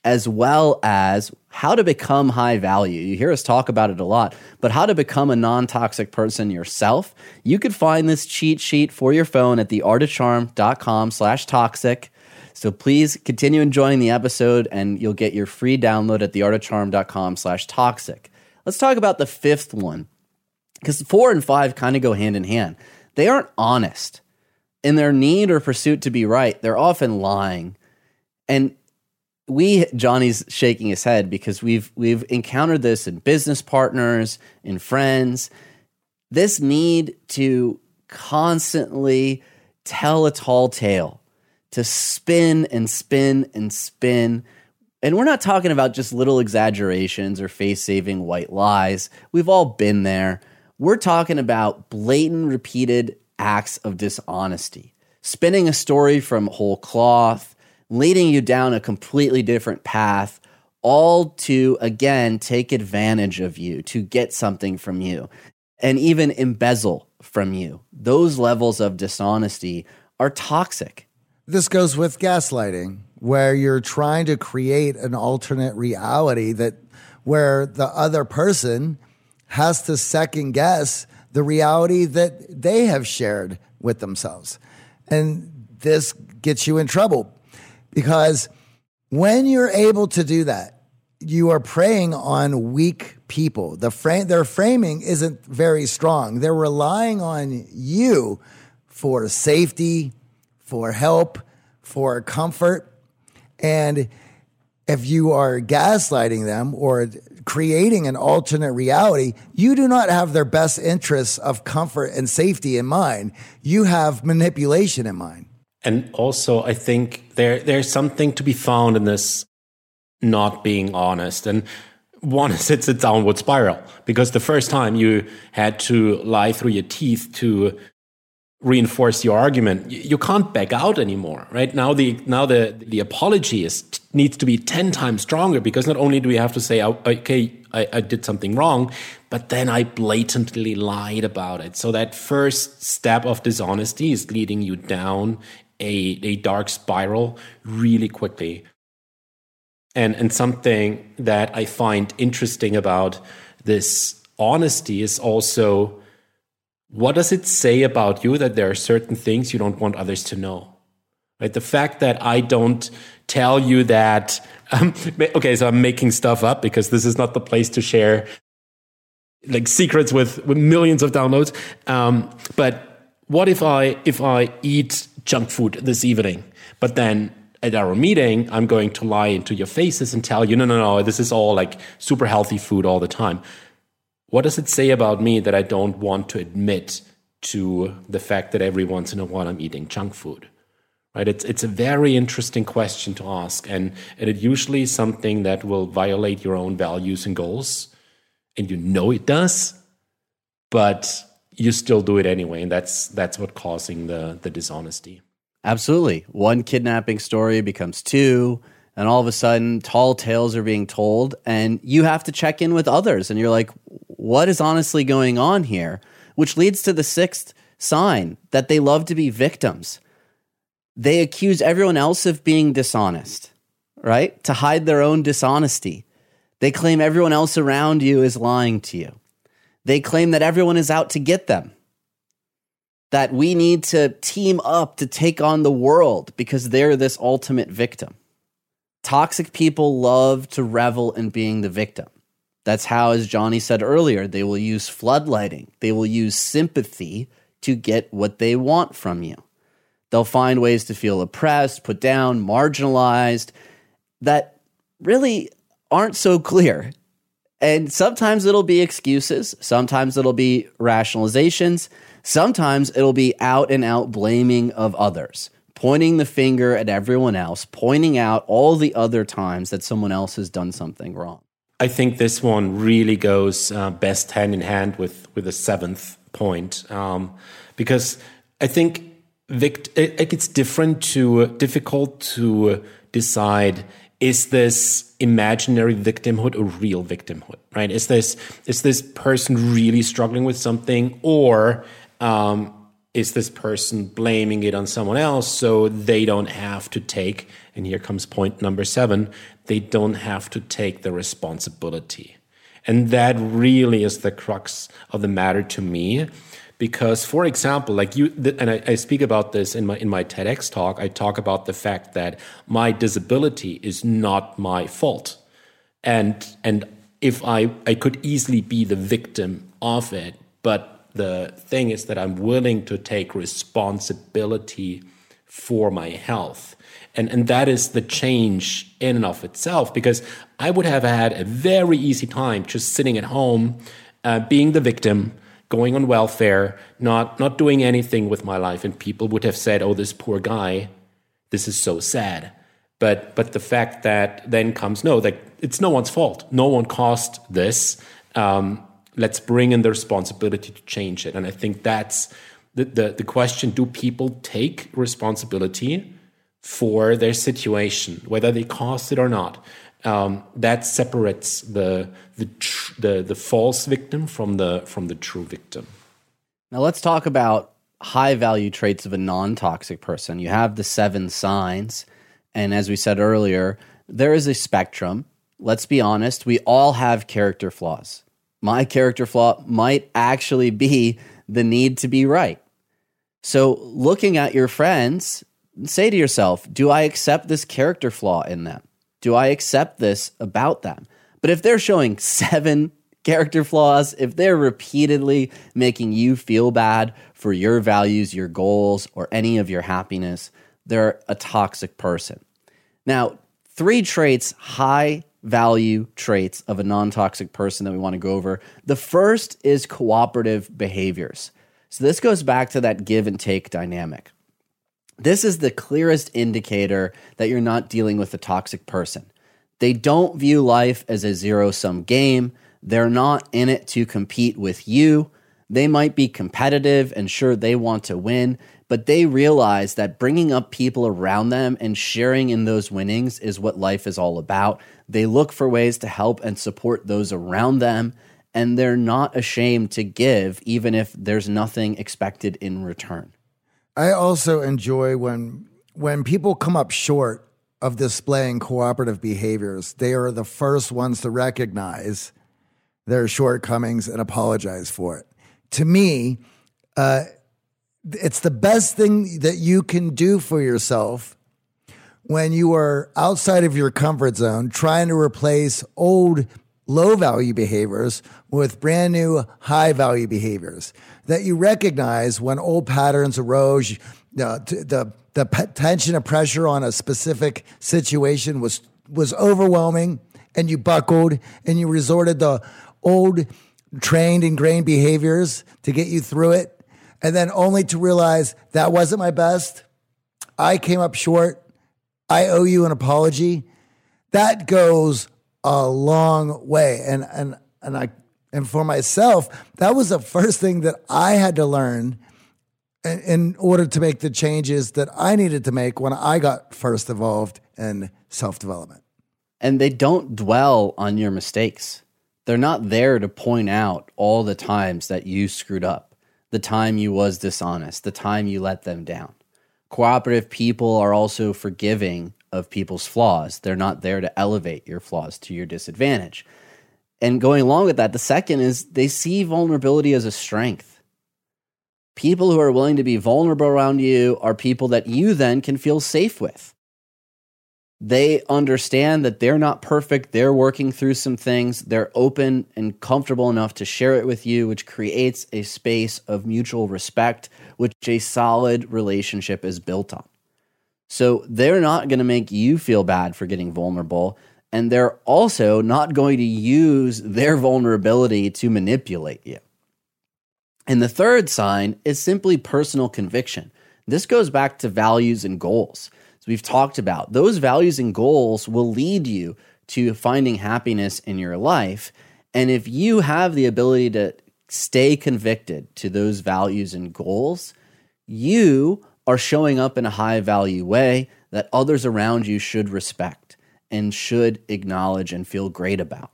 as well as how to become high value. You hear us talk about it a lot, but how to become a non-toxic person yourself. You could find this cheat sheet for your phone at theartofcharm.com/toxic. So please continue enjoying the episode and you'll get your free download at theartofcharm.com/toxic. Let's talk about the fifth one, because 4 and 5 kind of go hand in hand. They aren't honest. In their need or pursuit to be right, they're often lying. And Johnny's shaking his head because we've encountered this in business partners, in friends. This need to constantly tell a tall tale, to spin and spin and spin. And we're not talking about just little exaggerations or face-saving white lies. We've all been there. We're talking about blatant, repeated acts of dishonesty, spinning a story from whole cloth, leading you down a completely different path, all to, again, take advantage of you, to get something from you, and even embezzle from you. Those levels of dishonesty are toxic. This goes with gaslighting, where you're trying to create an alternate reality where the other person has to second guess the reality that they have shared with themselves. And this gets you in trouble. Because when you're able to do that, you are preying on weak people. Their framing isn't very strong. They're relying on you for safety, for help, for comfort. And if you are gaslighting them or creating an alternate reality, you do not have their best interests of comfort and safety in mind. You have manipulation in mind. And also, I think there's something to be found in this not being honest. And one is it's a downward spiral, because the first time you had to lie through your teeth to reinforce your argument, you can't back out anymore, right? Now the apology needs to be 10 times stronger, because not only do we have to say, okay, I did something wrong, but then I blatantly lied about it. So that first step of dishonesty is leading you down a dark spiral really quickly. And something that I find interesting about this honesty is also, what does it say about you that there are certain things you don't want others to know? Right? The fact that I don't tell you that, okay, so I'm making stuff up because this is not the place to share like secrets with millions of downloads. But what if I eat junk food this evening, but then at our meeting, I'm going to lie into your faces and tell you, no, this is all like super healthy food all the time. What does it say about me that I don't want to admit to the fact that every once in a while I'm eating junk food? Right? It's a very interesting question to ask, and it usually is something that will violate your own values and goals, and you know it does, but you still do it anyway, and that's what's causing the dishonesty. Absolutely. One kidnapping story becomes 2, and all of a sudden tall tales are being told, and you have to check in with others, and you're like, what is honestly going on here? Which leads to the 6th sign, that they love to be victims. They accuse everyone else of being dishonest, right? To hide their own dishonesty. They claim everyone else around you is lying to you. They claim that everyone is out to get them. That we need to team up to take on the world because they're this ultimate victim. Toxic people love to revel in being the victim. That's how, as Johnny said earlier, they will use floodlighting. They will use sympathy to get what they want from you. They'll find ways to feel oppressed, put down, marginalized, that really aren't so clear. And sometimes it'll be excuses. Sometimes it'll be rationalizations. Sometimes it'll be out and out blaming of others, pointing the finger at everyone else, pointing out all the other times that someone else has done something wrong. I think this one really goes best hand in hand with the 7th point, because I think it's difficult to decide, is this imaginary victimhood or real victimhood, right? Is this person really struggling with something, or is this person blaming it on someone else so they don't have to take, and here comes point number 7, they don't have to take the responsibility. And that really is the crux of the matter to me. Because, for example, like and I speak about this in my TEDx talk, I talk about the fact that my disability is not my fault. And if I could easily be the victim of it, but the thing is that I'm willing to take responsibility for my health. And that is the change in and of itself, because I would have had a very easy time just sitting at home, being the victim, going on welfare, not doing anything with my life. And people would have said, oh, this poor guy, this is so sad. But the fact that then comes, no, like it's no one's fault. No one caused this. Let's bring in the responsibility to change it. And I think that's the question, do people take responsibility for their situation, whether they caused it or not? That separates the false victim from the true victim. Now let's talk about high value traits of a non-toxic person. You have the 7 signs, and as we said earlier, there is a spectrum. Let's be honest, we all have character flaws. My character flaw might actually be the need to be right. So looking at your friends, say to yourself, do I accept this character flaw in them? Do I accept this about them? But if they're showing 7 character flaws, if they're repeatedly making you feel bad for your values, your goals, or any of your happiness, they're a toxic person. Now, 3 traits, high value traits of a non-toxic person that we want to go over. The first is cooperative behaviors. So this goes back to that give and take dynamic. This is the clearest indicator that you're not dealing with a toxic person. They don't view life as a zero-sum game. They're not in it to compete with you. They might be competitive and sure they want to win, but they realize that bringing up people around them and sharing in those winnings is what life is all about. They look for ways to help and support those around them, and they're not ashamed to give even if there's nothing expected in return. I also enjoy when people come up short of displaying cooperative behaviors. They are the first ones to recognize their shortcomings and apologize for it. To me, it's the best thing that you can do for yourself when you are outside of your comfort zone, trying to replace old low-value behaviors with brand new high-value behaviors. That you recognize when old patterns arose, the tension and pressure on a specific situation was overwhelming, and you buckled and you resorted to old trained, ingrained behaviors to get you through it, and then only to realize that wasn't my best. I came up short. I owe you an apology. That goes a long way. And for myself, that was the first thing that I had to learn in order to make the changes that I needed to make when I got first involved in self-development. And they don't dwell on your mistakes. They're not there to point out all the times that you screwed up, the time you was dishonest, the time you let them down. Cooperative people are also forgiving of people's flaws. They're not there to elevate your flaws to your disadvantage. And going along with that, the second is they see vulnerability as a strength. People who are willing to be vulnerable around you are people that you then can feel safe with. They understand that they're not perfect. They're working through some things. They're open and comfortable enough to share it with you, which creates a space of mutual respect, which a solid relationship is built on. So they're not going to make you feel bad for getting vulnerable, and they're also not going to use their vulnerability to manipulate you. And the third sign is simply personal conviction. This goes back to values and goals. We've talked about those values and goals will lead you to finding happiness in your life. And if you have the ability to stay convicted to those values and goals, you are showing up in a high value way that others around you should respect and should acknowledge and feel great about.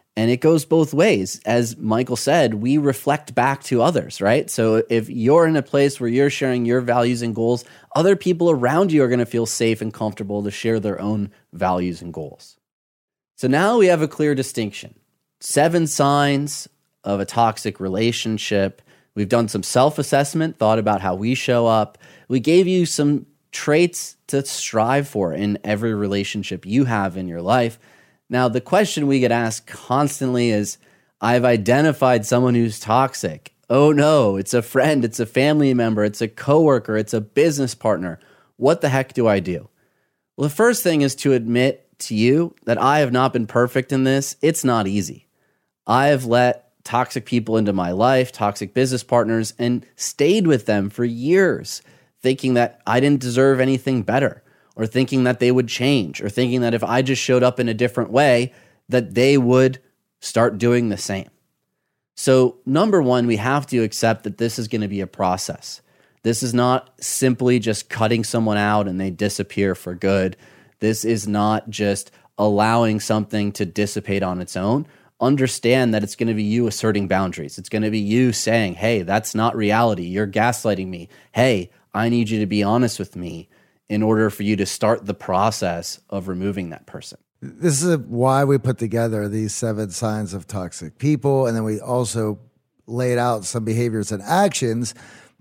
And it goes both ways. As Michael said, we reflect back to others, right? So if you're in a place where you're sharing your values and goals, other people around you are going to feel safe and comfortable to share their own values and goals. So now we have a clear distinction. 7 signs of a toxic relationship. We've done some self-assessment, thought about how we show up. We gave you some traits to strive for in every relationship you have in your life. Now, the question we get asked constantly is, I've identified someone who's toxic. Oh no, it's a friend, it's a family member, it's a coworker, it's a business partner. What the heck do I do? Well, the first thing is to admit to you that I have not been perfect in this. It's not easy. I have let toxic people into my life, toxic business partners, and stayed with them for years, thinking that I didn't deserve anything better, or thinking that they would change, or thinking that if I just showed up in a different way, that they would start doing the same. So number one, we have to accept that this is going to be a process. This is not simply just cutting someone out and they disappear for good. This is not just allowing something to dissipate on its own. Understand that it's going to be you asserting boundaries. It's going to be you saying, hey, that's not reality. You're gaslighting me. Hey, I need you to be honest with me in order for you to start the process of removing that person. This is why we put together these 7 signs of toxic people. And then we also laid out some behaviors and actions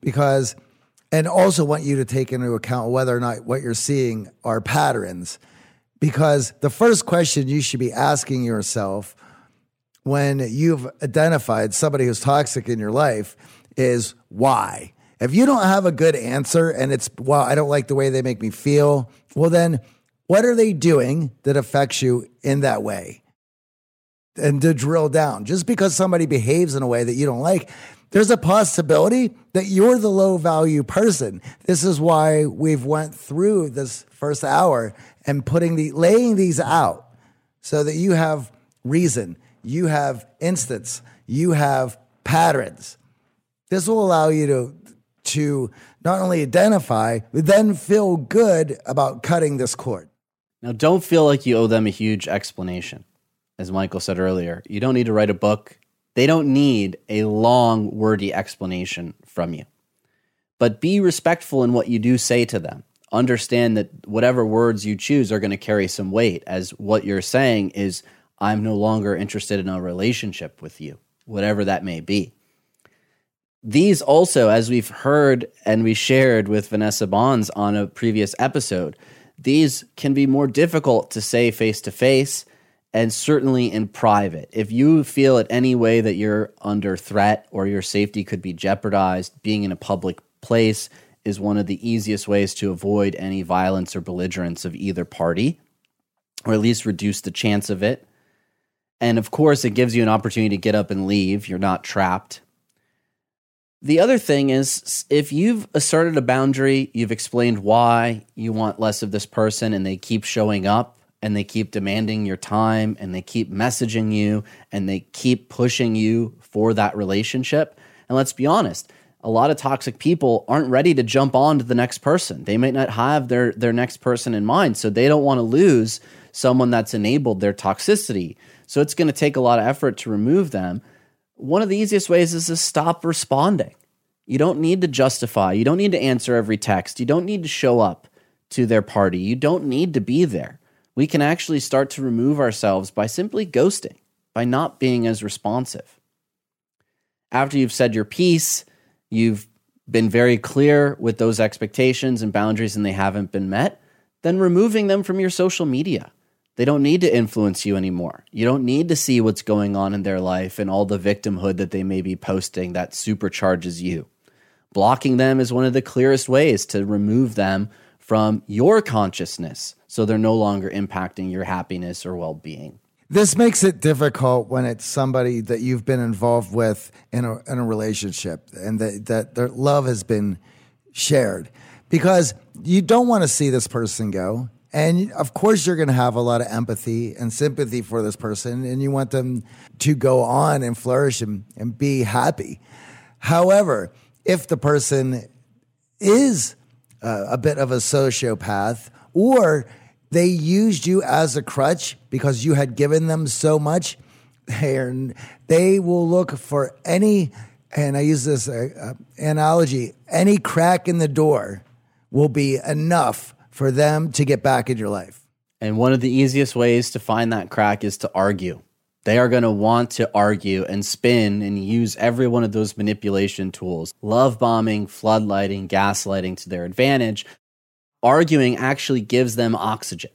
and also want you to take into account whether or not what you're seeing are patterns. Because the first question you should be asking yourself when you've identified somebody who's toxic in your life is why? If you don't have a good answer and it's, well, I don't like the way they make me feel, well then, what are they doing that affects you in that way? And to drill down, just because somebody behaves in a way that you don't like, there's a possibility that you're the low value person. This is why we've went through this first hour and laying these out so that you have reason, you have instance, you have patterns. This will allow you to not only identify, but then feel good about cutting this cord. Now, don't feel like you owe them a huge explanation. As Michael said earlier, you don't need to write a book. They don't need a long, wordy explanation from you. But be respectful in what you do say to them. Understand that whatever words you choose are going to carry some weight, as what you're saying is, I'm no longer interested in a relationship with you, whatever that may be. These also, as we've heard and we shared with Vanessa Bonds on a previous episode, these can be more difficult to say face-to-face and certainly in private. If you feel in any way that you're under threat or your safety could be jeopardized, being in a public place is one of the easiest ways to avoid any violence or belligerence of either party, or at least reduce the chance of it. And of course, it gives you an opportunity to get up and leave. You're not trapped. The other thing is, if you've asserted a boundary, you've explained why you want less of this person, and they keep showing up, and they keep demanding your time, and they keep messaging you, and they keep pushing you for that relationship. And let's be honest, a lot of toxic people aren't ready to jump on to the next person. They might not have their next person in mind, so they don't want to lose someone that's enabled their toxicity. So it's going to take a lot of effort to remove them. One of the easiest ways is to stop responding. You don't need to justify. You don't need to answer every text. You don't need to show up to their party. You don't need to be there. We can actually start to remove ourselves by simply ghosting, by not being as responsive. After you've said your piece, you've been very clear with those expectations and boundaries and they haven't been met, then removing them from your social media. They don't need to influence you anymore. You don't need to see what's going on in their life and all the victimhood that they may be posting that supercharges you. Blocking them is one of the clearest ways to remove them from your consciousness so they're no longer impacting your happiness or well-being. This makes it difficult when it's somebody that you've been involved with in a relationship and that their love has been shared, because you don't want to see this person go. And of course, you're going to have a lot of empathy and sympathy for this person, and you want them to go on and flourish and be happy. However, if the person is a bit of a sociopath, or they used you as a crutch because you had given them so much, They will look for any, and I use this analogy, any crack in the door will be enough for them to get back in your life. And one of the easiest ways to find that crack is to argue. They are going to want to argue and spin and use every one of those manipulation tools, love bombing, floodlighting, gaslighting to their advantage. Arguing actually gives them oxygen.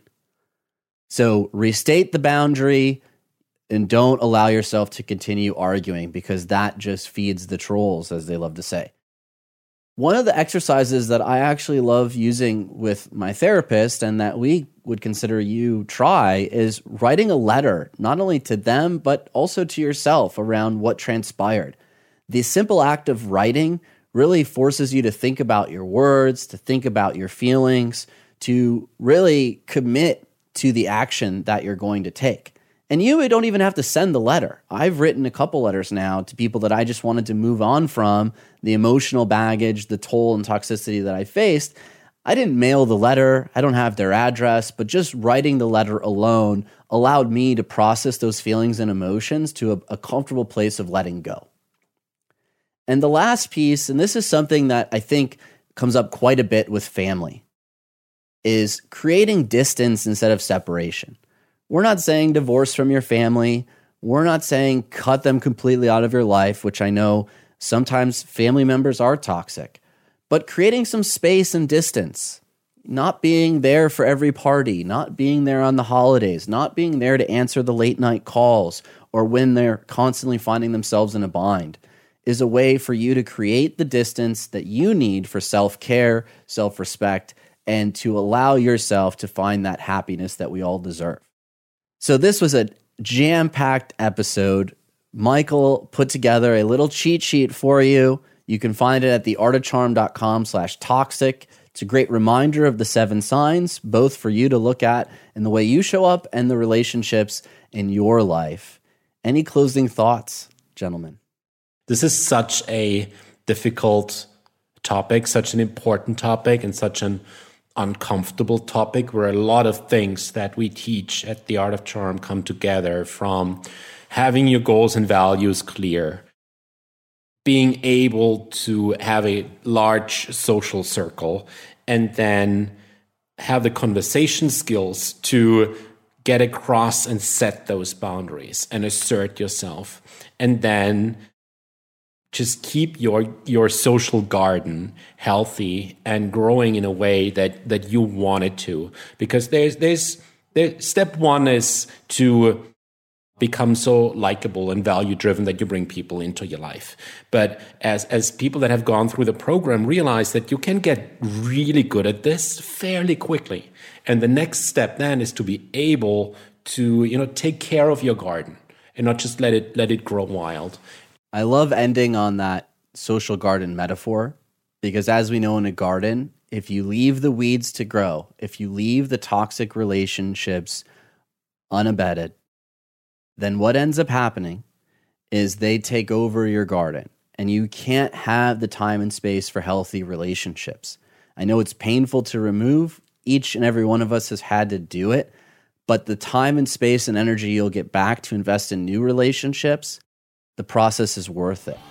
So restate the boundary and don't allow yourself to continue arguing, because that just feeds the trolls, as they love to say. One of the exercises that I actually love using with my therapist, and that we would consider you try, is writing a letter, not only to them, but also to yourself around what transpired. The simple act of writing really forces you to think about your words, to think about your feelings, to really commit to the action that you're going to take. And you don't even have to send the letter. I've written a couple letters now to people that I just wanted to move on from the emotional baggage, the toll and toxicity that I faced. I didn't mail the letter. I don't have their address, but just writing the letter alone allowed me to process those feelings and emotions to a comfortable place of letting go. And the last piece, and this is something that I think comes up quite a bit with family, is creating distance instead of separation. We're not saying divorce from your family. We're not saying cut them completely out of your life, which I know sometimes family members are toxic. But creating some space and distance, not being there for every party, not being there on the holidays, not being there to answer the late night calls or when they're constantly finding themselves in a bind, is a way for you to create the distance that you need for self-care, self-respect, and to allow yourself to find that happiness that we all deserve. So this was a jam-packed episode. Michael put together a little cheat sheet for you. You can find it at theartofcharm.com/toxic. It's a great reminder of the 7 signs, both for you to look at in the way you show up and the relationships in your life. Any closing thoughts, gentlemen? This is such a difficult topic, such an important topic, and such an uncomfortable topic, where a lot of things that we teach at The Art of Charm come together, from having your goals and values clear, being able to have a large social circle, and then have the conversation skills to get across and set those boundaries and assert yourself, and then just keep your social garden healthy and growing in a way that you want it to. Because there's step one is to become so likable and value-driven that you bring people into your life. But as people that have gone through the program realize that you can get really good at this fairly quickly. And the next step then is to be able to, take care of your garden and not just let it grow wild. I love ending on that social garden metaphor, because as we know in a garden, if you leave the weeds to grow, if you leave the toxic relationships unabated, then what ends up happening is they take over your garden, and you can't have the time and space for healthy relationships. I know it's painful to remove. Each and every one of us has had to do it, but the time and space and energy you'll get back to invest in new relationships, the process is worth it.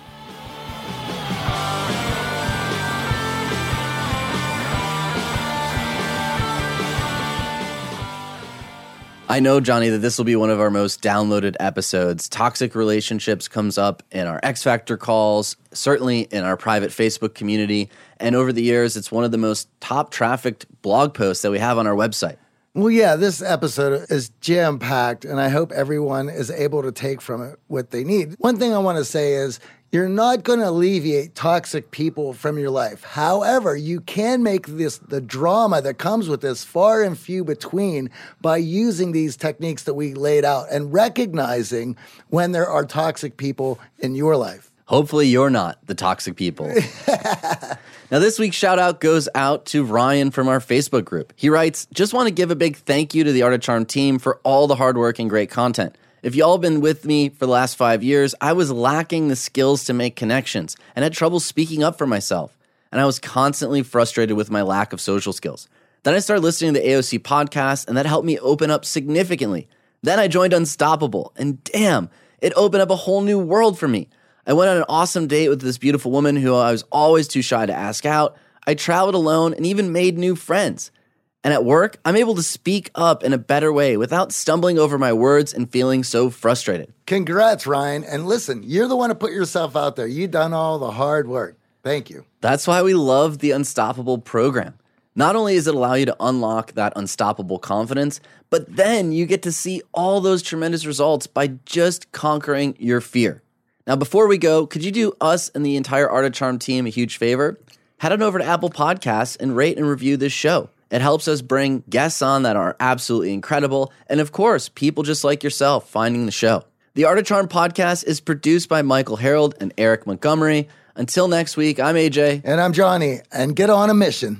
I know, Johnny, that this will be one of our most downloaded episodes. Toxic relationships comes up in our X Factor calls, certainly in our private Facebook community, and over the years, it's one of the most top trafficked blog posts that we have on our website. Well, yeah, this episode is jam-packed, and I hope everyone is able to take from it what they need. One thing I want to say is you're not going to alleviate toxic people from your life. However, you can make the drama that comes with this far and few between by using these techniques that we laid out and recognizing when there are toxic people in your life. Hopefully you're not the toxic people. Now, this week's shout out goes out to Ryan from our Facebook group. He writes, just want to give a big thank you to the Art of Charm team for all the hard work and great content. If y'all been with me for the last 5 years, I was lacking the skills to make connections and had trouble speaking up for myself. And I was constantly frustrated with my lack of social skills. Then I started listening to the AOC podcast, and that helped me open up significantly. Then I joined Unstoppable, and damn, It opened up a whole new world for me. I went on an awesome date with this beautiful woman who I was always too shy to ask out. I traveled alone and even made new friends. And at work, I'm able to speak up in a better way without stumbling over my words and feeling so frustrated. Congrats, Ryan. And listen, you're the one who put yourself out there. You've done all the hard work. Thank you. That's why we love the Unstoppable program. Not only does it allow you to unlock that unstoppable confidence, but then you get to see all those tremendous results by just conquering your fear. Now, before we go, could you do us and the entire Art of Charm team a huge favor? Head on over to Apple Podcasts and rate and review this show. It helps us bring guests on that are absolutely incredible, and of course, people just like yourself finding the show. The Art of Charm podcast is produced by Michael Harold and Eric Montgomery. Until next week, I'm AJ. And I'm Johnny. And get on a mission.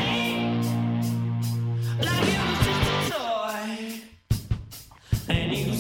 And you